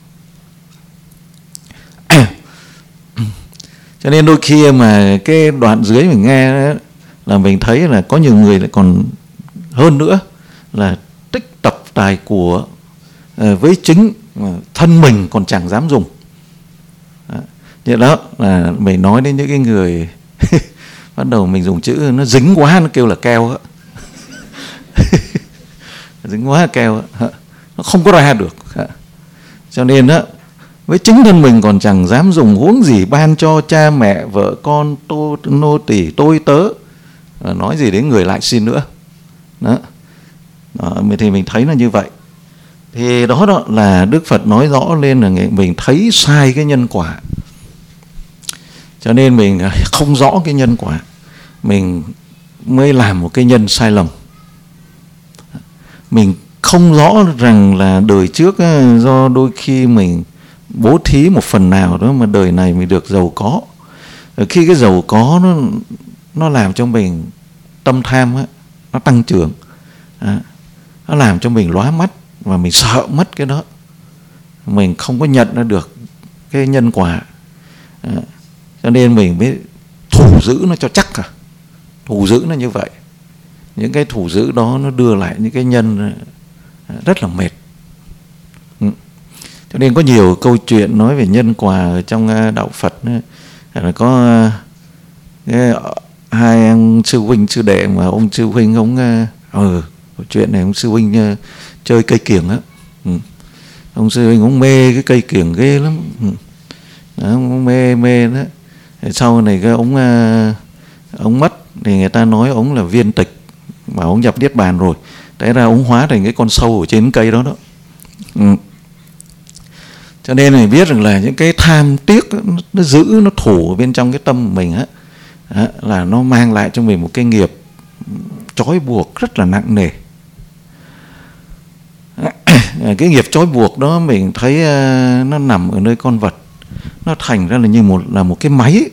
Cho nên đôi khi mà cái đoạn dưới mình nghe đó, là mình thấy là có nhiều người lại còn hơn nữa là tích tập tài của với chính thân mình còn chẳng dám dùng. Như đó là mình nói đến những cái người bắt đầu mình dùng chữ nó dính quá, nó kêu là keo á. Dính quá keo á, nó không có ra được. Cho nên á, với chính thân mình còn chẳng dám dùng, huống gì ban cho cha mẹ, vợ con, nô tỳ, tôi tớ, nói gì đến người lại xin nữa. Đó. Thì mình thấy là như vậy. Thì đó là Đức Phật nói rõ lên là mình thấy sai cái nhân quả. Cho nên mình không rõ cái nhân quả, mình mới làm một cái nhân sai lầm. Mình không rõ rằng là đời trước do đôi khi mình bố thí một phần nào đó mà đời này mình được giàu có. Khi cái giàu có nó làm cho mình tâm tham á, nó tăng trưởng, nó làm cho mình lóa mắt và mình sợ mất cái đó. Mình không có nhận ra được cái nhân quả, cho nên mình mới thủ giữ nó cho chắc. Thủ giữ nó như vậy. Những cái thủ giữ đó nó đưa lại những cái nhân rất là mệt. Cho nên có nhiều câu chuyện nói về nhân quả ở trong đạo Phật. Là có hai ông sư huynh sư đệ, mà ông sư huynh ông chuyện này ông sư huynh chơi cây kiểng á. Ông sư huynh ông mê cái cây kiểng ghê lắm. Đó, ông mê đó. Sau này cái ông mất thì người ta nói ông là viên tịch, mà ông nhập niết bàn rồi. Thế ra ông hóa thành cái con sâu ở trên cây đó. Cho nên mình biết rằng là những cái tham tiếc nó giữ, nó thủ ở bên trong cái tâm của mình á, là nó mang lại cho mình một cái nghiệp trói buộc rất là nặng nề. Cái nghiệp trói buộc đó mình thấy nó nằm ở nơi con vật. Nó thành ra là như một cái máy.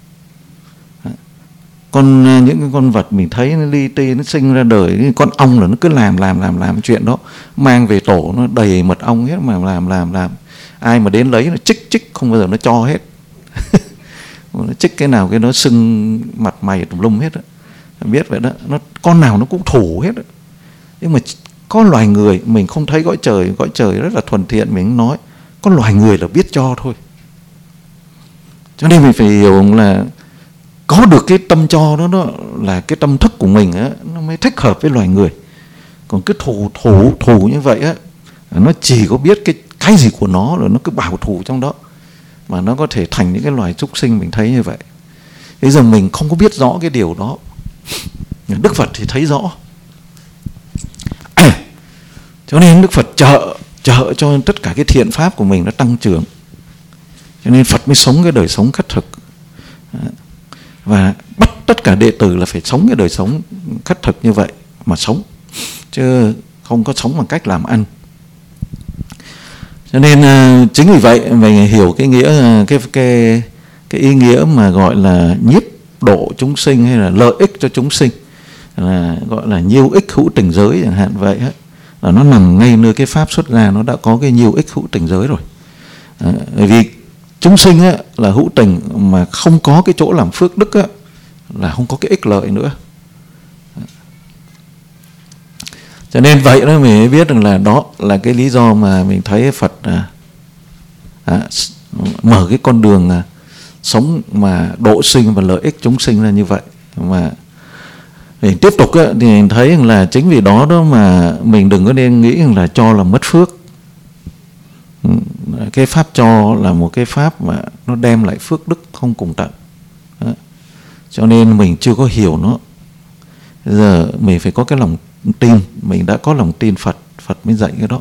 Những cái con vật mình thấy nó li ti, nó sinh ra đời, cái con ong là nó cứ làm chuyện đó, mang về tổ nó đầy mật ong hết, mà làm. Ai mà đến lấy nó chích không bao giờ nó cho hết. Nó chích cái nào cái nó sưng mặt mày tùm lum hết đó. Biết vậy đó, con nào nó cũng thủ hết đó. Nhưng mà có loài người mình không thấy cõi trời rất là thuần thiện, mình nói có loài người là biết cho thôi. Cho nên mình phải hiểu là có được cái tâm cho đó là cái tâm thức của mình á, nó mới thích hợp với loài người. Còn cứ thủ như vậy á, nó chỉ có biết cái gì của nó rồi nó cứ bảo thủ trong đó, mà nó có thể thành những cái loài súc sinh mình thấy như vậy. Bây giờ mình không có biết rõ cái điều đó. Đức Phật thì thấy rõ. Cho nên Đức Phật trợ cho tất cả cái thiện pháp của mình nó tăng trưởng. Cho nên Phật mới sống cái đời sống khất thực, và bắt tất cả đệ tử là phải sống cái đời sống khất thực như vậy mà sống, chứ không có sống bằng cách làm ăn. Cho nên chính vì vậy mình hiểu cái nghĩa, cái ý nghĩa mà gọi là nhiếp độ chúng sinh hay là lợi ích cho chúng sinh, là gọi là nhiêu ích hữu tình giới chẳng hạn vậy á, là nó nằm ngay nơi cái pháp xuất gia, nó đã có cái nhiêu ích hữu tình giới rồi. Bởi vì chúng sinh á, là hữu tình, mà không có cái chỗ làm phước đức á, là không có cái ích lợi nữa. Cho nên vậy đó mình mới biết rằng là đó là cái lý do mà mình thấy Phật mở cái con đường sống mà độ sinh và lợi ích chúng sinh là như vậy. Mà mình tiếp tục á, thì mình thấy rằng là chính vì đó mà mình đừng có nên nghĩ rằng là cho là mất phước. Cái pháp cho là một cái pháp mà nó đem lại phước đức không cùng tận. Cho nên mình chưa có hiểu nó. Giờ mình phải có cái lòng tin. Mình đã có lòng tin Phật, Phật mới dạy cái đó.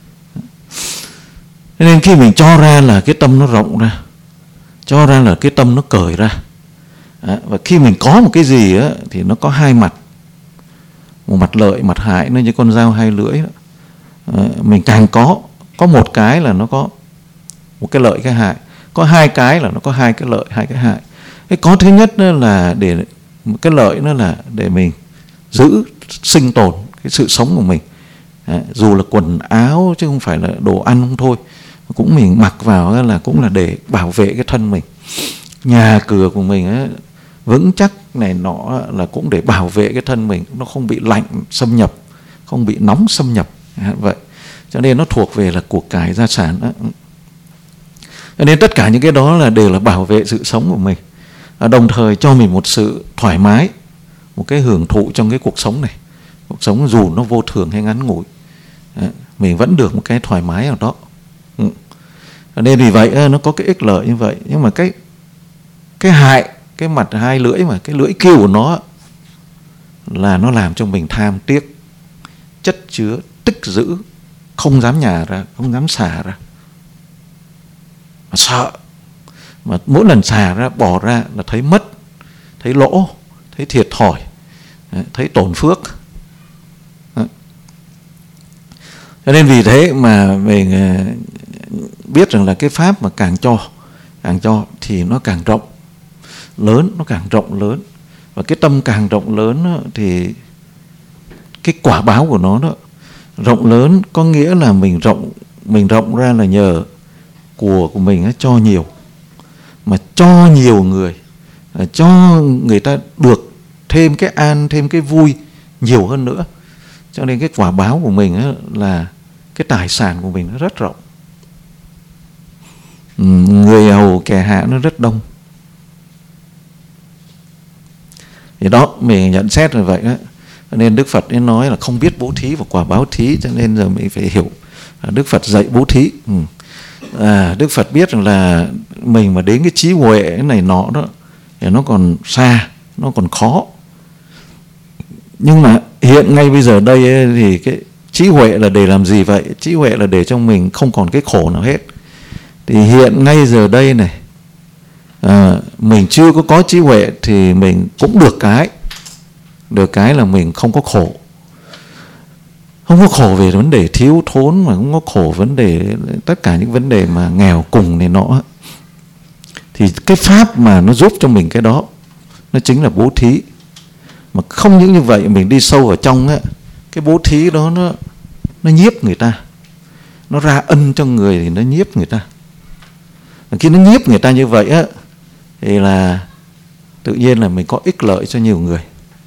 Nên khi mình cho ra là cái tâm nó rộng ra, cho ra là cái tâm nó cởi ra. Và khi mình có một cái gì á, thì nó có hai mặt. Một mặt lợi, mặt hại, nó như con dao hai lưỡi đó. Mình càng có một cái là nó có một cái lợi cái hại, có hai cái là nó có hai cái lợi hai cái hại. Cái có thứ nhất là để cái lợi nó là để mình giữ sinh tồn cái sự sống của mình. Dù là quần áo chứ không phải là đồ ăn không thôi, cũng mình mặc vào là cũng là để bảo vệ cái thân mình. Nhà cửa của mình vững chắc này nọ là cũng để bảo vệ cái thân mình, nó không bị lạnh xâm nhập, không bị nóng xâm nhập. Vậy cho nên nó thuộc về là của cải gia sản đó. Cho nên tất cả những cái đó là đều là bảo vệ sự sống của mình, đồng thời cho mình một sự thoải mái, một cái hưởng thụ trong cái cuộc sống này. Cuộc sống dù nó vô thường hay ngắn ngủi, mình vẫn được một cái thoải mái ở đó. Nên vì vậy nó có cái ích lợi như vậy. Nhưng mà cái hại, cái mặt hai lưỡi, mà cái lưỡi kiêu của nó là nó làm cho mình tham tiếc, chất chứa, tích giữ, không dám nhả ra, không dám xả ra, mà sợ. Mà mỗi lần xả ra, bỏ ra là thấy mất, thấy lỗ, thấy thiệt thòi, thấy tổn phước. Cho nên vì thế mà mình biết rằng là cái pháp mà càng cho thì nó càng rộng lớn, nó càng rộng lớn. Và cái tâm càng rộng lớn đó, thì cái quả báo của nó đó rộng lớn, có nghĩa là mình rộng ra là nhờ của mình cho nhiều, mà cho nhiều người, cho người ta được thêm cái an, thêm cái vui nhiều hơn nữa. Cho nên cái quả báo của mình là cái tài sản của mình nó rất rộng. Người hầu kẻ hạ nó rất đông. Thì đó, mình nhận xét là vậy đó. Nên Đức Phật nói là không biết bố thí và quả báo thí, cho nên giờ mình phải hiểu. Đức Phật dạy bố thí. Đức Phật biết rằng là mình mà đến cái trí huệ này nọ đó thì nó còn xa, nó còn khó. Nhưng mà hiện ngay bây giờ đây thì cái trí huệ là để làm gì vậy? Trí huệ là để cho mình không còn cái khổ nào hết. Thì hiện ngay giờ đây này, mình chưa có trí huệ thì mình cũng được cái là mình không có khổ. Không có khổ về vấn đề thiếu thốn, mà không có khổ vấn đề tất cả những vấn đề mà nghèo cùng này nọ. Thì cái pháp mà nó giúp cho mình cái đó, nó chính là bố thí. Mà không những như vậy, mình đi sâu vào trong cái bố thí đó nó nhiếp người ta, nó ra ân cho người thì nó nhiếp người ta. Và khi nó nhiếp người ta như vậy thì là tự nhiên là mình có ích lợi cho nhiều người.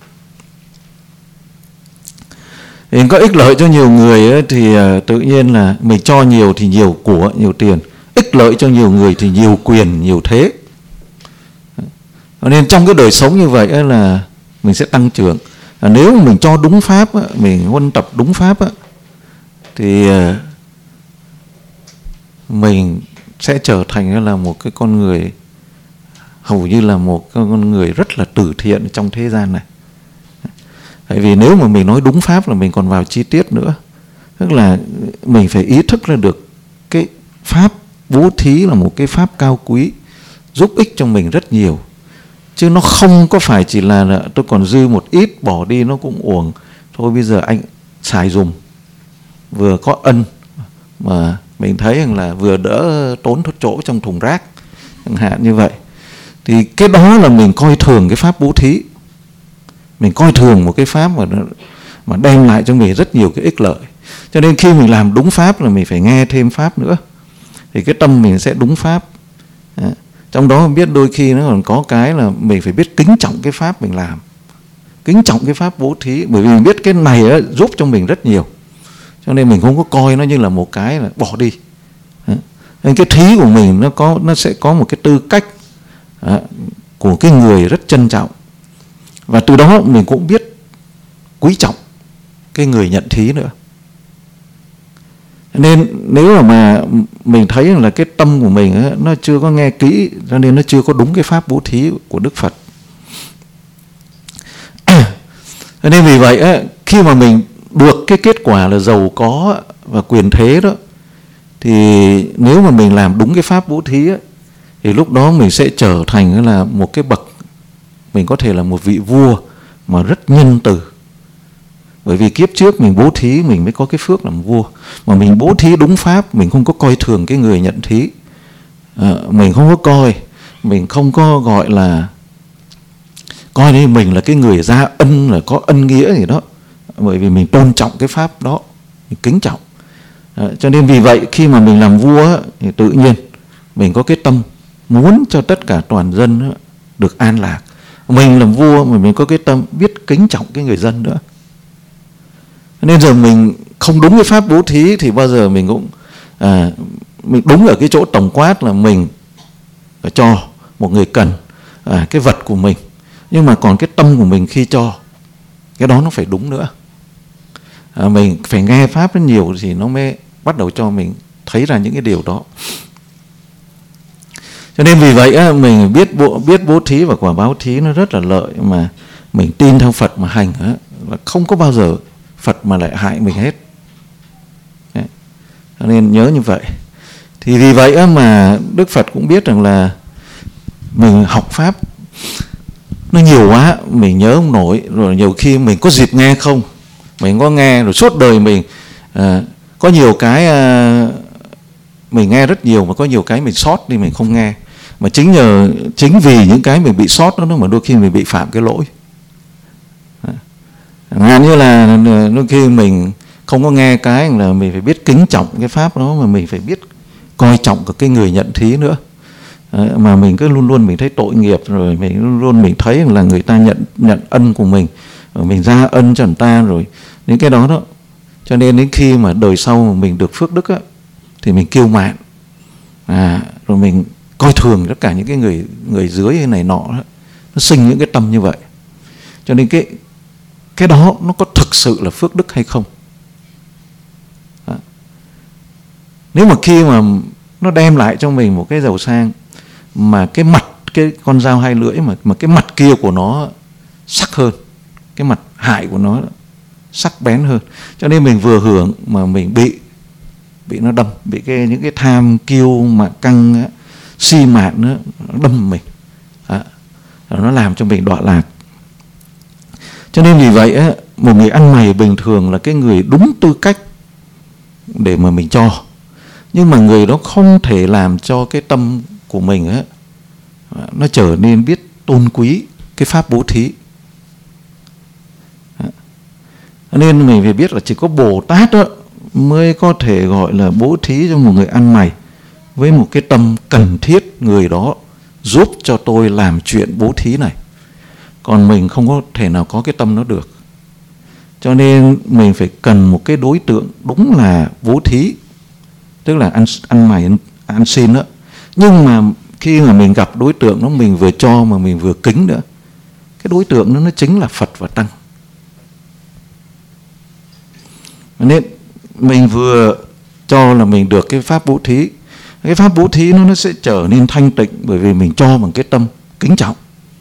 Mình có ích lợi cho nhiều người thì tự nhiên là mình cho nhiều thì nhiều của, nhiều tiền. Ích lợi cho nhiều người thì nhiều quyền, nhiều thế. Nên trong cái đời sống như vậy là mình sẽ tăng trưởng. Nếu mình cho đúng pháp, mình huân tập đúng pháp, thì mình sẽ trở thành là một cái con người, hầu như là một con người rất là từ thiện trong thế gian này. Tại vì nếu mà mình nói đúng pháp là mình còn vào chi tiết nữa. Tức là mình phải ý thức ra được cái pháp bố thí là một cái pháp cao quý, giúp ích cho mình rất nhiều. Chứ nó không có phải chỉ là tôi còn dư một ít bỏ đi nó cũng uổng. Thôi bây giờ anh xài dùng, vừa có ân mà mình thấy rằng là vừa đỡ tốn chỗ trong thùng rác, chẳng hạn như vậy. Thì cái đó là mình coi thường cái pháp bố thí. Mình coi thường một cái pháp mà đem lại cho mình rất nhiều cái ích lợi. Cho nên khi mình làm đúng pháp là mình phải nghe thêm pháp nữa, thì cái tâm mình sẽ đúng pháp. Trong đó mình biết đôi khi nó còn có cái là mình phải biết kính trọng cái pháp mình làm, kính trọng cái pháp bố thí. Bởi vì mình biết cái này giúp cho mình rất nhiều, cho nên mình không có coi nó như là một cái là bỏ đi. Nên cái thí của mình nó sẽ có một cái tư cách của cái người rất trân trọng. Và từ đó mình cũng biết quý trọng cái người nhận thí nữa. Nên nếu mà mình thấy là cái tâm của mình nó chưa có nghe kỹ, cho nên nó chưa có đúng cái pháp bố thí của Đức Phật. Nên vì vậy khi mà mình được cái kết quả là giàu có và quyền thế đó, thì nếu mà mình làm đúng cái pháp bố thí thì lúc đó mình sẽ trở thành là một cái bậc, mình có thể là một vị vua mà rất nhân từ. Bởi vì kiếp trước mình bố thí mình mới có cái phước làm vua. Mà mình bố thí đúng pháp, mình không có coi thường cái người nhận thí, mình không có coi, mình không có gọi là coi như mình là cái người ra ân, là có ân nghĩa gì đó, bởi vì mình tôn trọng cái pháp đó, mình kính trọng. Cho nên vì vậy khi mà mình làm vua thì tự nhiên mình có cái tâm muốn cho tất cả toàn dân được an lạc. Mình làm vua mà mình có cái tâm biết kính trọng cái người dân nữa. Nên giờ mình không đúng cái pháp bố thí thì bao giờ mình cũng mình đúng ở cái chỗ tổng quát là mình cho một người cần cái vật của mình, nhưng mà còn cái tâm của mình khi cho cái đó nó phải đúng nữa. Mình phải nghe pháp rất nhiều thì nó mới bắt đầu cho mình thấy ra những cái điều đó. Cho nên vì vậy mình biết bố thí và quả báo thí nó rất là lợi, mà mình tin theo Phật mà hành là không có bao giờ Phật mà lại hại mình hết. Đấy. Cho nên nhớ như vậy. Thì vì vậy mà Đức Phật cũng biết rằng là mình học pháp nó nhiều quá, mình nhớ không nổi, rồi nhiều khi mình có dịp nghe không, mình có nghe rồi suốt đời mình có nhiều cái mình nghe rất nhiều, mà có nhiều cái mình sót đi mình không nghe, mà chính vì những cái mình bị sót đó mà đôi khi mình bị phạm cái lỗi. Ngàn như là đôi khi mình không có nghe cái là mình phải biết kính trọng cái pháp đó, mà mình phải biết coi trọng cái người nhận thí nữa. Mà mình cứ luôn luôn mình thấy tội nghiệp, rồi mình luôn luôn mình thấy là người ta nhận ân của mình ra ân cho người ta, rồi những cái đó. Cho nên đến khi mà đời sau mà mình được phước đức thì mình kiêu mạn, rồi mình coi thường tất cả những cái người dưới này nọ đó. Nó sinh những cái tâm như vậy. Cho nên cái đó nó có thực sự là phước đức hay không? Nếu mà khi mà nó đem lại cho mình một cái giàu sang, mà cái con dao hai lưỡi mà cái mặt kia của nó sắc hơn, cái mặt hại của nó sắc bén hơn, cho nên mình vừa hưởng mà mình bị nó đâm, bị những cái tham kiêu mà căng si mạn nó đâm mình, nó làm cho mình đọa lạc. Cho nên vì vậy một người ăn mày bình thường là cái người đúng tư cách để mà mình cho, nhưng mà người đó không thể làm cho cái tâm của mình nó trở nên biết tôn quý cái pháp bố thí. Nên mình phải biết là chỉ có Bồ Tát mới có thể gọi là bố thí cho một người ăn mày với một cái tâm cần thiết người đó giúp cho tôi làm chuyện bố thí này. Còn mình không có thể nào có cái tâm đó được. Cho nên mình phải cần một cái đối tượng đúng là bố thí, tức là ăn mày ăn xin đó. Nhưng mà khi mà mình gặp đối tượng đó, mình vừa cho mà mình vừa kính nữa. Cái đối tượng đó nó chính là Phật và Tăng. Nên mình vừa cho là mình được cái pháp bố thí. Cái pháp bố thí nó sẽ trở nên thanh tịnh, bởi vì mình cho bằng cái tâm kính trọng.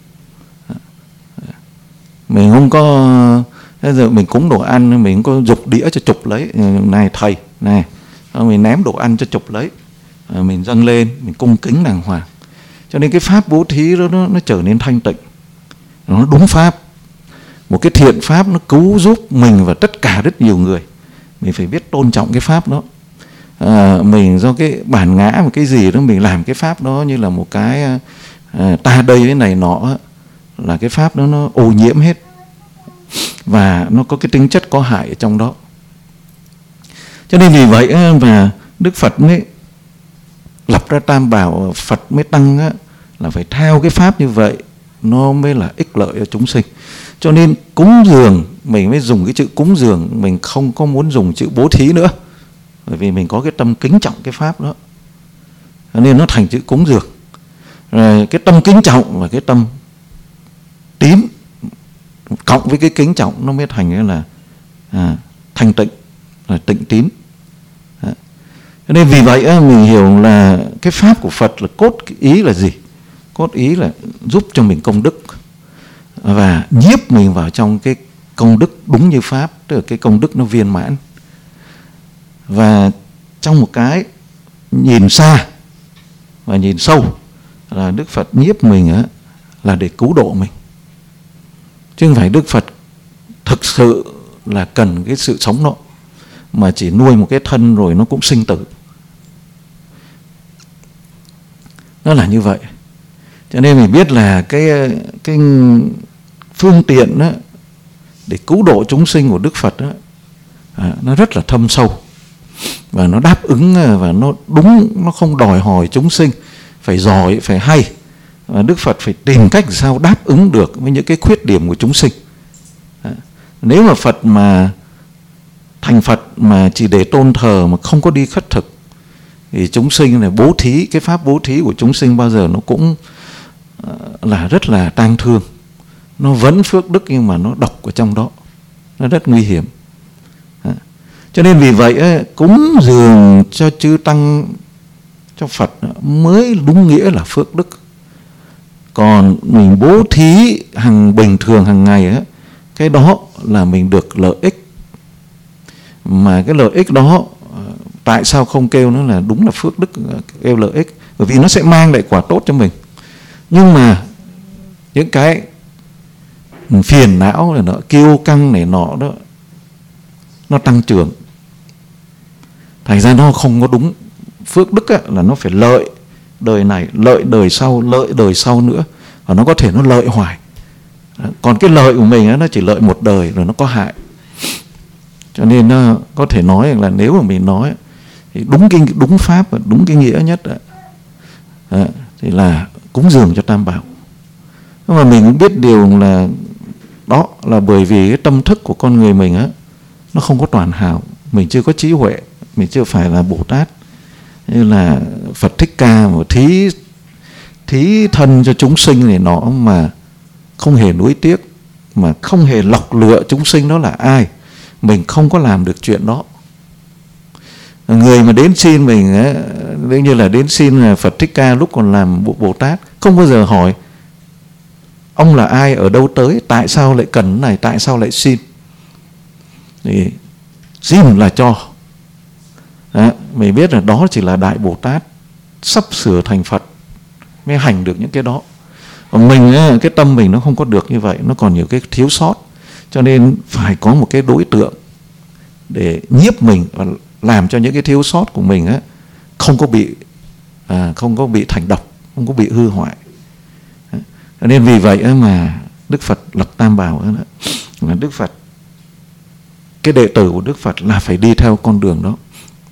Mình không có giờ mình cúng đồ ăn, mình không có giục đĩa cho chụp lấy, này thầy này, mình ném đồ ăn cho chụp lấy, mình dâng lên, mình cung kính đàng hoàng. Cho nên cái pháp bố thí đó nó trở nên thanh tịnh, nó đúng pháp. Một cái thiện pháp nó cứu giúp mình và tất cả rất nhiều người. Mình phải biết tôn trọng cái pháp đó. Mình do cái bản ngã một cái gì đó mình làm cái pháp đó như là một cái ta đây cái này nọ, là cái pháp đó nó ô nhiễm hết, và nó có cái tính chất có hại ở trong đó. Cho nên vì vậy mà Đức Phật mới lập ra Tam Bảo, Phật mới Tăng là phải theo cái pháp như vậy nó mới là ích lợi cho chúng sinh. Cho nên cúng dường mình mới dùng cái chữ cúng dường, mình không có muốn dùng chữ bố thí nữa, bởi vì mình có cái tâm kính trọng cái pháp đó, cho nên nó thành chữ cúng dường. Rồi cái tâm kính trọng và cái tâm tín cộng với cái kính trọng nó mới thành cái là thanh tịnh, là tịnh tín. Cho nên vì vậy mình hiểu là cái pháp của Phật là cốt ý là gì? Cốt ý là giúp cho mình công đức và nhiếp mình vào trong cái công đức đúng như pháp, tức là cái công đức nó viên mãn. Và trong một cái nhìn xa và nhìn sâu là Đức Phật nhiếp mình là để cứu độ mình, chứ không phải Đức Phật thực sự là cần cái sự sống đó, mà chỉ nuôi một cái thân rồi nó cũng sinh tử. Nó là như vậy. Cho nên mình biết là cái phương tiện đó, để cứu độ chúng sinh của Đức Phật đó, nó rất là thâm sâu, và nó đáp ứng, và nó đúng, nó không đòi hỏi chúng sinh phải giỏi, phải hay, và Đức Phật phải tìm cách sao đáp ứng được với những cái khuyết điểm của chúng sinh. Nếu mà Phật mà thành Phật mà chỉ để tôn thờ mà không có đi khất thực, thì chúng sinh này bố thí, cái pháp bố thí của chúng sinh bao giờ nó cũng là rất là tang thương. Nó vẫn phước đức nhưng mà nó độc ở trong đó, nó rất nguy hiểm. Cho nên vì vậy cúng dường cho chư tăng, cho Phật mới đúng nghĩa là phước đức. Còn mình bố thí bình thường hàng ngày cái đó là mình được lợi ích. Mà cái lợi ích đó tại sao không kêu nó là đúng là phước đức, kêu lợi ích? Bởi vì nó sẽ mang lại quả tốt cho mình. Nhưng mà những cái phiền não này nọ, kiêu căng này nọ đó, nó tăng trưởng. Thành ra nó không có đúng. Phước đức là nó phải lợi đời này, lợi đời sau, lợi đời sau nữa, và nó có thể nó lợi hoài. Còn cái lợi của mình nó chỉ lợi một đời rồi nó có hại. Cho nên có thể nói là nếu mà mình nói thì đúng pháp và đúng cái nghĩa nhất thì là cúng dường cho Tam Bảo. Nhưng mà mình cũng biết điều là đó là bởi vì cái tâm thức của con người mình nó không có toàn hảo, mình chưa có trí huệ, mình chưa phải là Bồ Tát như là Phật Thích Ca mà thí thân cho chúng sinh này nọ mà không hề nuối tiếc, mà không hề lọc lựa chúng sinh đó là ai. Mình không có làm được chuyện đó. Người mà đến xin mình đương nhiên là đến xin Phật Thích Ca lúc còn làm Bồ Tát, không bao giờ hỏi ông là ai, ở đâu tới, tại sao lại cần này, tại sao lại xin. Thì xin là cho. Đó, mình biết là đó chỉ là Đại Bồ Tát sắp sửa thành Phật mới hành được những cái đó. Còn mình cái tâm mình nó không có được như vậy, nó còn nhiều cái thiếu sót. Cho nên phải có một cái đối tượng để nhiếp mình và làm cho những cái thiếu sót của mình không có bị thành độc, không có bị hư hoại. Cho nên vì vậy mà Đức Phật lập Tam Bảo là Đức Phật, cái đệ tử của Đức Phật là phải đi theo con đường đó.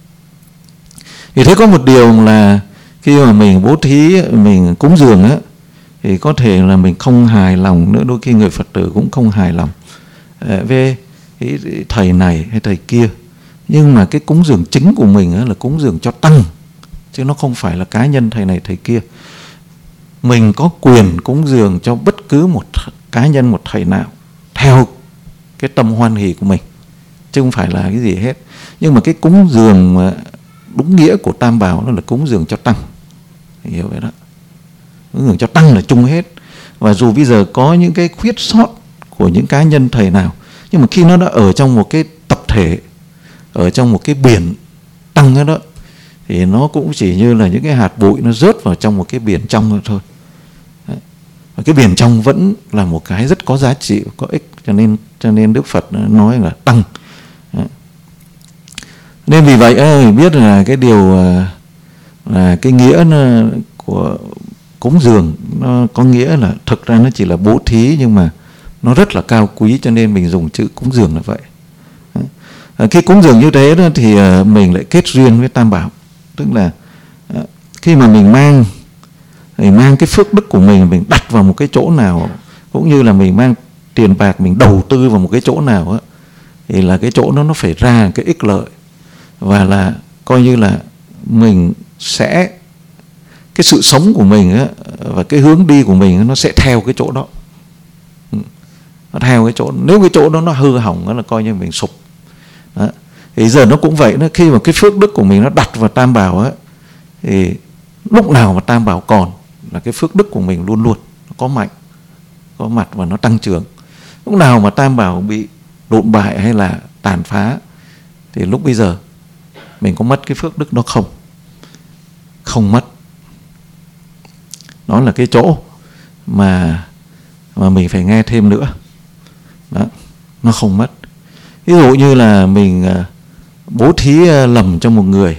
Thì thế có một điều là khi mà mình bố thí, mình cúng dường thì có thể là mình không hài lòng nữa, đôi khi người Phật tử cũng không hài lòng về cái thầy này hay thầy kia. Nhưng mà cái cúng dường chính của mình là cúng dường cho tăng, chứ nó không phải là cá nhân thầy này thầy kia. Mình có quyền cúng dường cho bất cứ một cá nhân, một thầy nào theo cái tâm hoan hỷ của mình, chứ không phải là cái gì hết. Nhưng mà cái cúng dường đúng nghĩa của Tam Bảo nó là cúng dường cho tăng, hiểu vậy đó. Cúng dường cho tăng là chung hết. Và dù bây giờ có những cái khuyết sót của những cá nhân thầy nào, nhưng mà khi nó đã ở trong một cái tập thể, ở trong một cái biển tăng đó, thì nó cũng chỉ như là những cái hạt bụi nó rớt vào trong một cái biển trong thôi. Và cái biển trong vẫn là một cái rất có giá trị, có ích. Cho nên Đức Phật nói là tăng. Nên vì vậy mình biết là cái điều là cái nghĩa của cúng dường nó có nghĩa là thực ra nó chỉ là bố thí, nhưng mà nó rất là cao quý, cho nên mình dùng chữ cúng dường là vậy. Khi cúng dường như thế đó, thì mình lại kết duyên với Tam Bảo. Tức là khi mà mình mang cái phước đức của mình đặt vào một cái chỗ nào, cũng như là mình mang tiền bạc mình đầu tư vào một cái chỗ nào thì là cái chỗ đó nó phải ra cái ích lợi, và là coi như là mình sẽ, cái sự sống của mình và cái hướng đi của mình nó sẽ theo cái chỗ đó. Nó theo cái chỗ, nếu cái chỗ đó nó hư hỏng là coi như mình sụp. Đó. Thì giờ nó cũng vậy đó, khi mà cái phước đức của mình nó đặt vào Tam Bảo thì lúc nào mà Tam Bảo còn là cái phước đức của mình luôn luôn nó có mạnh, có mặt và nó tăng trưởng. Lúc nào mà Tam Bảo bị đụng bại hay là tàn phá thì lúc bây giờ mình có mất cái phước đức đó không? Không mất. Đó là cái chỗ mà mình phải nghe thêm nữa. Đó, nó không mất. Ví dụ như là mình bố thí lầm cho một người,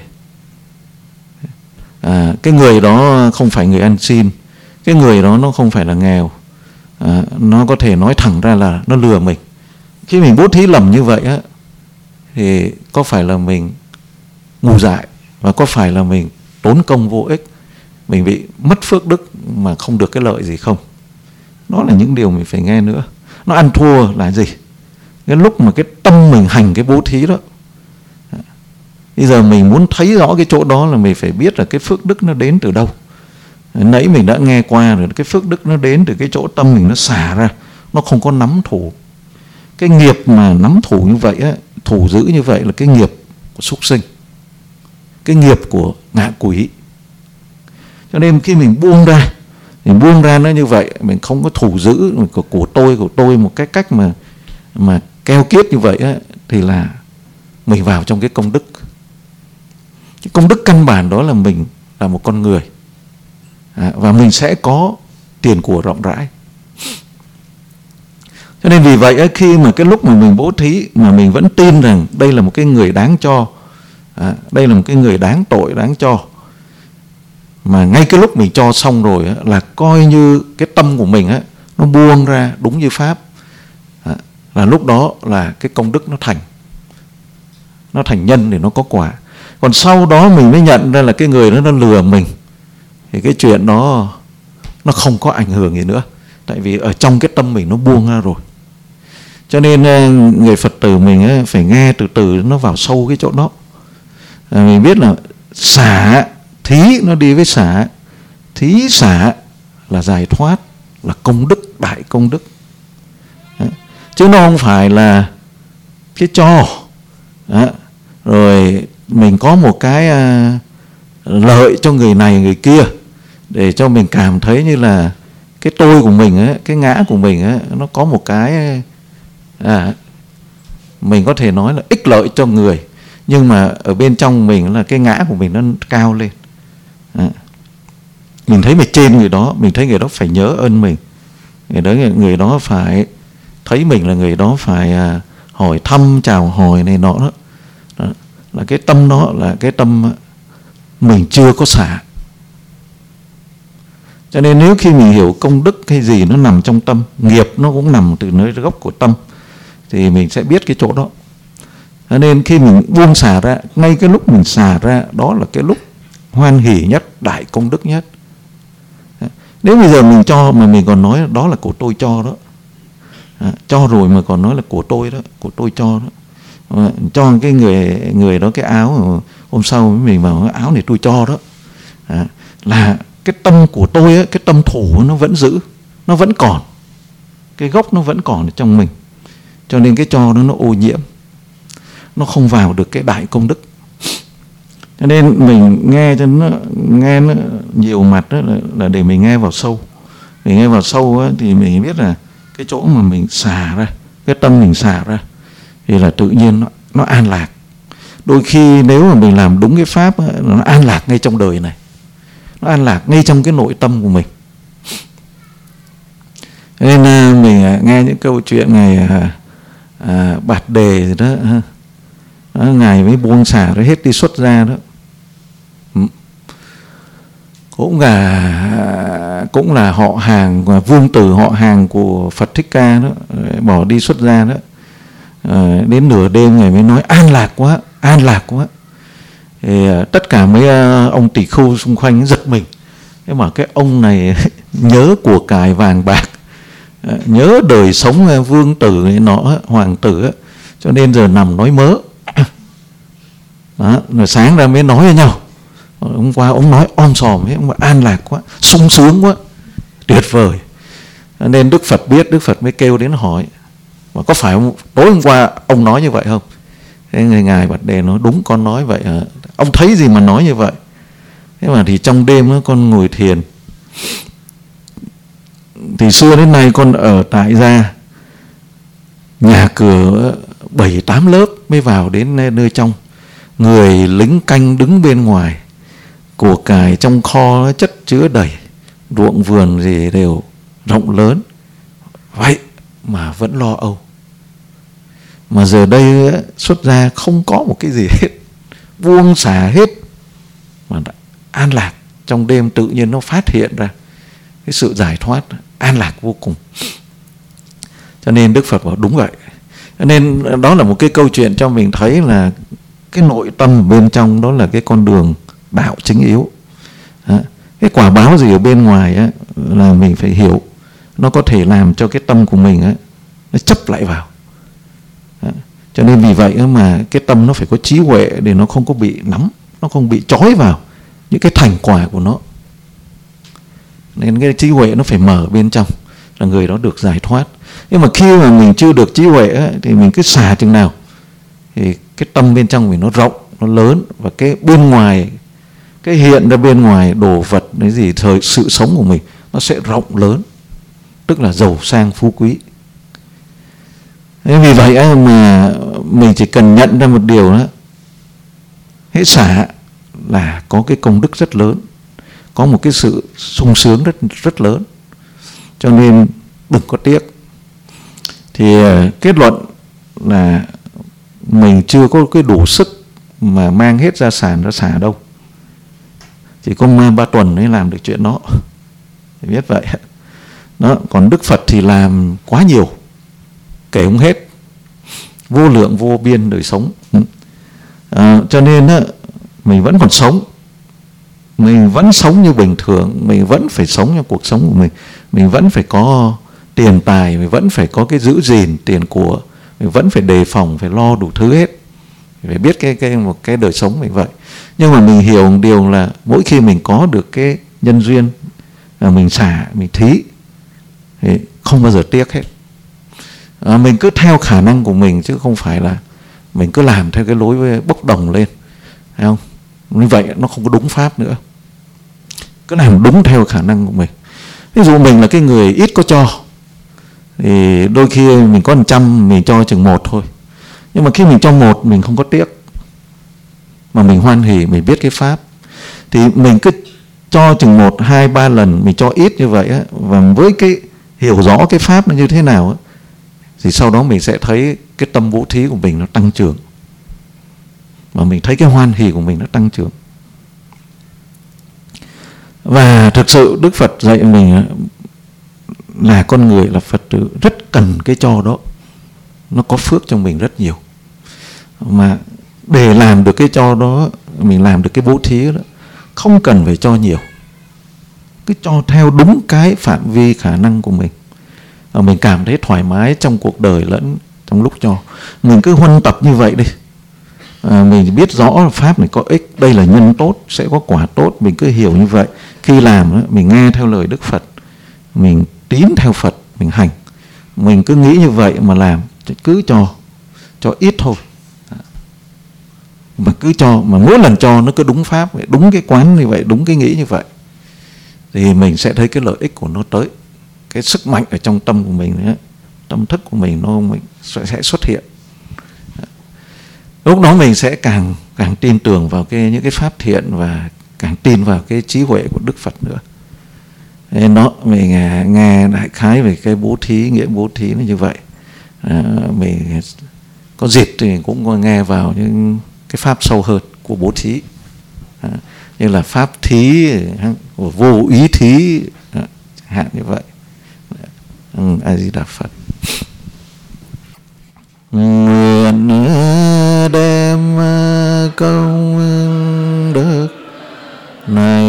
cái người đó không phải người ăn xin, cái người đó nó không phải là nghèo, nó có thể nói thẳng ra là nó lừa mình. Khi mình bố thí lầm như vậy á, thì có phải là mình ngu dại, và có phải là mình tốn công vô ích, mình bị mất phước đức mà không được cái lợi gì không? Đó là những điều mình phải nghe nữa. Nó ăn thua là gì? Cái lúc mà cái tâm mình hành cái bố thí đó, bây giờ mình muốn thấy rõ cái chỗ đó là mình phải biết là cái phước đức nó đến từ đâu. Nãy mình đã nghe qua rồi, cái phước đức nó đến từ cái chỗ tâm mình nó xả ra, nó không có nắm thủ. Cái nghiệp mà nắm thủ như vậy á, thủ giữ như vậy là cái nghiệp của súc sinh, cái nghiệp của ngạ quỷ. Cho nên khi mình buông ra nó như vậy, mình không có thủ giữ của tôi một cái cách mà keo kiết như vậy á, thì là mình vào trong cái công đức. Cái công đức căn bản đó là mình là một con người, và mình sẽ có tiền của rộng rãi. Cho nên vì vậy khi mà cái lúc mà mình bố thí mà mình vẫn tin rằng đây là một cái người đáng cho, đây là một cái người đáng tội, đáng cho, mà ngay cái lúc mình cho xong rồi là coi như cái tâm của mình nó buông ra đúng như pháp, là lúc đó là cái công đức nó thành nhân để nó có quả. Còn sau đó mình mới nhận ra là cái người đó nó lừa mình, thì cái chuyện đó nó không có ảnh hưởng gì nữa, tại vì ở trong cái tâm mình nó buông ra rồi. Cho nên người Phật tử mình phải nghe từ từ nó vào sâu cái chỗ đó. Mình biết là xả thí nó đi với xả, thí xả là giải thoát, là công đức, đại công đức. Chứ nó không phải là cái cho rồi mình có một cái lợi cho người này người kia để cho mình cảm thấy như là cái tôi của mình cái ngã của mình nó có một cái mình có thể nói là ích lợi cho người, nhưng mà ở bên trong mình là cái ngã của mình nó cao lên. Mình thấy mình trên người đó, mình thấy người đó phải nhớ ơn mình, người đó phải thấy mình là người đó phải hỏi thăm chào hỏi này nọ đó. Là cái tâm đó là cái tâm mình chưa có xả. Cho nên nếu khi mình hiểu công đức hay gì nó nằm trong tâm, nghiệp nó cũng nằm từ nơi gốc của tâm, thì mình sẽ biết cái chỗ đó. Cho nên khi mình buông xả ra, ngay cái lúc mình xả ra, đó là cái lúc hoan hỷ nhất, đại công đức nhất. Nếu bây giờ mình cho mà mình còn nói đó là của tôi cho đó, cho rồi mà còn nói là của tôi đó, của tôi cho đó, cho cái người đó cái áo, hôm sau mình bảo áo này tôi cho đó, là cái tâm của tôi cái tâm thủ nó vẫn giữ, nó vẫn còn, cái gốc nó vẫn còn ở trong mình. Cho nên cái cho nó ô nhiễm, nó không vào được cái đại công đức. Cho nên mình nghe cho nó nhiều mặt đó là để mình nghe vào sâu. Mình nghe vào sâu thì mình biết là cái chỗ mà mình xả ra, cái tâm mình xả ra, thì là tự nhiên nó an lạc. Đôi khi nếu mà mình làm đúng cái pháp nó an lạc ngay trong đời này, nó an lạc ngay trong cái nội tâm của mình. Nên mình nghe những câu chuyện ngày Bạt Đề gì đó, ngài mới buông xả rồi hết đi xuất gia đó, cũng là họ hàng, vương tử họ hàng của Phật Thích Ca đó, bỏ đi xuất gia đó. Đến nửa đêm ngài mới nói an lạc quá, an lạc quá. Thì tất cả mấy ông tỷ khưu xung quanh giật mình. Thế mà cái ông này nhớ của cải vàng bạc, nhớ đời sống vương tử này nọ, hoàng tử, cho nên giờ nằm nói mớ. Đó, rồi sáng ra mới nói với nhau. Hôm qua ông nói om sòm ấy, ông bảo an lạc quá, sung sướng quá, tuyệt vời. Nên Đức Phật biết, Đức Phật mới kêu đến hỏi, mà có phải tối hôm qua ông nói như vậy không? Thế ngài Bạt Đề nói đúng, con nói vậy. Ông thấy gì mà nói như vậy? Thế mà thì trong đêm con ngồi thiền, thì xưa đến nay con ở tại gia, nhà cửa 7-8 lớp mới vào đến nơi trong. Người lính canh đứng bên ngoài, của cải trong kho chất chứa đầy, ruộng vườn gì đều rộng lớn. Vậy mà vẫn lo âu. Mà giờ đây xuất ra không có một cái gì hết, buông xả hết, mà an lạc. Trong đêm tự nhiên nó phát hiện ra cái sự giải thoát. an lạc vô cùng. Cho nên Đức Phật bảo đúng vậy. Cho nên đó là một cái câu chuyện cho mình thấy là cái nội tâm bên trong đó là cái con đường đạo chính yếu. Cái quả báo gì ở bên ngoài á, là mình phải hiểu, nó có thể làm cho cái tâm của mình á, nó chấp lại vào. Cho nên vì vậy mà cái tâm nó phải có trí huệ để nó không có bị nắm, nó không bị trói vào những cái thành quả của nó. Nên cái trí huệ nó phải mở bên trong là người đó được giải thoát. Nhưng mà khi mà mình chưa được trí huệ á, thì mình cứ xả chừng nào thì cái tâm bên trong mình nó rộng, nó lớn, và cái bên ngoài, cái hiện ra bên ngoài đồ vật cái gì thời sự sống của mình nó sẽ rộng lớn, tức là giàu sang phú quý. Thế vì vậy mà mình chỉ cần nhận ra một điều đó, hễ xả là có cái công đức rất lớn, có một cái sự sung sướng rất lớn. Cho nên đừng có tiếc. Thì kết luận là mình chưa có cái đủ sức mà mang hết gia sản ra xả đâu. Chỉ có Ma Ba Tuần mới làm được chuyện đó, phải biết vậy đó. Còn Đức Phật thì làm quá nhiều, kể không hết, vô lượng vô biên đời sống. Cho nên mình vẫn còn sống, mình vẫn sống như bình thường, mình vẫn phải sống trong cuộc sống của mình vẫn phải có tiền tài, mình vẫn phải có cái giữ gìn tiền của, mình vẫn phải đề phòng, phải lo đủ thứ hết, phải biết một cái đời sống mình vậy. Nhưng mà mình hiểu một điều là mỗi khi mình có được cái nhân duyên, mình xả, mình thí, thì không bao giờ tiếc hết. Mình cứ theo khả năng của mình, chứ không phải là mình cứ làm theo cái lối bốc đồng lên, thấy không? Như vậy nó không có đúng pháp nữa. Cứ làm đúng theo khả năng của mình. Ví dụ mình là cái người ít có cho, thì đôi khi mình có 100 mình cho chừng 1 thôi. Nhưng mà khi mình cho 1 mình không có tiếc, mà mình hoan hỉ, mình biết cái pháp, thì mình cứ cho chừng 1, 2, 3 lần mình cho ít như vậy á, và với cái hiểu rõ cái pháp nó như thế nào á, thì sau đó mình sẽ thấy cái tâm bố thí của mình nó tăng trưởng, mà mình thấy cái hoan hỉ của mình nó tăng trưởng. Và thực sự Đức Phật dạy mình là con người, là Phật tử rất cần cái cho đó. Nó có phước trong mình rất nhiều. Mà để làm được cái cho đó, mình làm được cái bố thí đó, không cần phải cho nhiều, cứ cho theo đúng cái phạm vi khả năng của mình. Và mình cảm thấy thoải mái trong cuộc đời lẫn trong lúc cho. Mình cứ huân tập như vậy đi. Mình biết rõ pháp này có ích, đây là nhân tốt, sẽ có quả tốt. Mình cứ hiểu như vậy. Khi làm mình nghe theo lời Đức Phật, mình tín theo Phật, mình hành. Mình cứ nghĩ như vậy mà làm, cứ cho ít thôi. Mà cứ cho, mà mỗi lần cho nó cứ đúng pháp, đúng cái quán như vậy, đúng cái nghĩ như vậy, thì mình sẽ thấy cái lợi ích của nó tới. Cái sức mạnh ở trong tâm của mình ấy, tâm thức của mình sẽ xuất hiện. Lúc đó mình sẽ càng tin tưởng vào những cái pháp thiện, và càng tin vào cái trí huệ của Đức Phật nữa. Nên đó, mình nghe đại khái về cái bố thí, nghĩa bố thí nó như vậy. Mình có dịp thì mình cũng có nghe vào những cái pháp sâu hơn của bố thí, như là pháp thí, của vô ý thí, chẳng hạn như vậy. A Di Đà Phật. Nguyện đem công đức này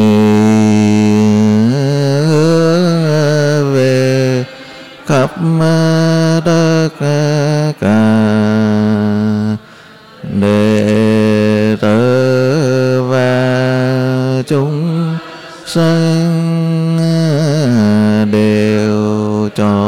về khắp tất cả đệ tử và chúng sanh đều cho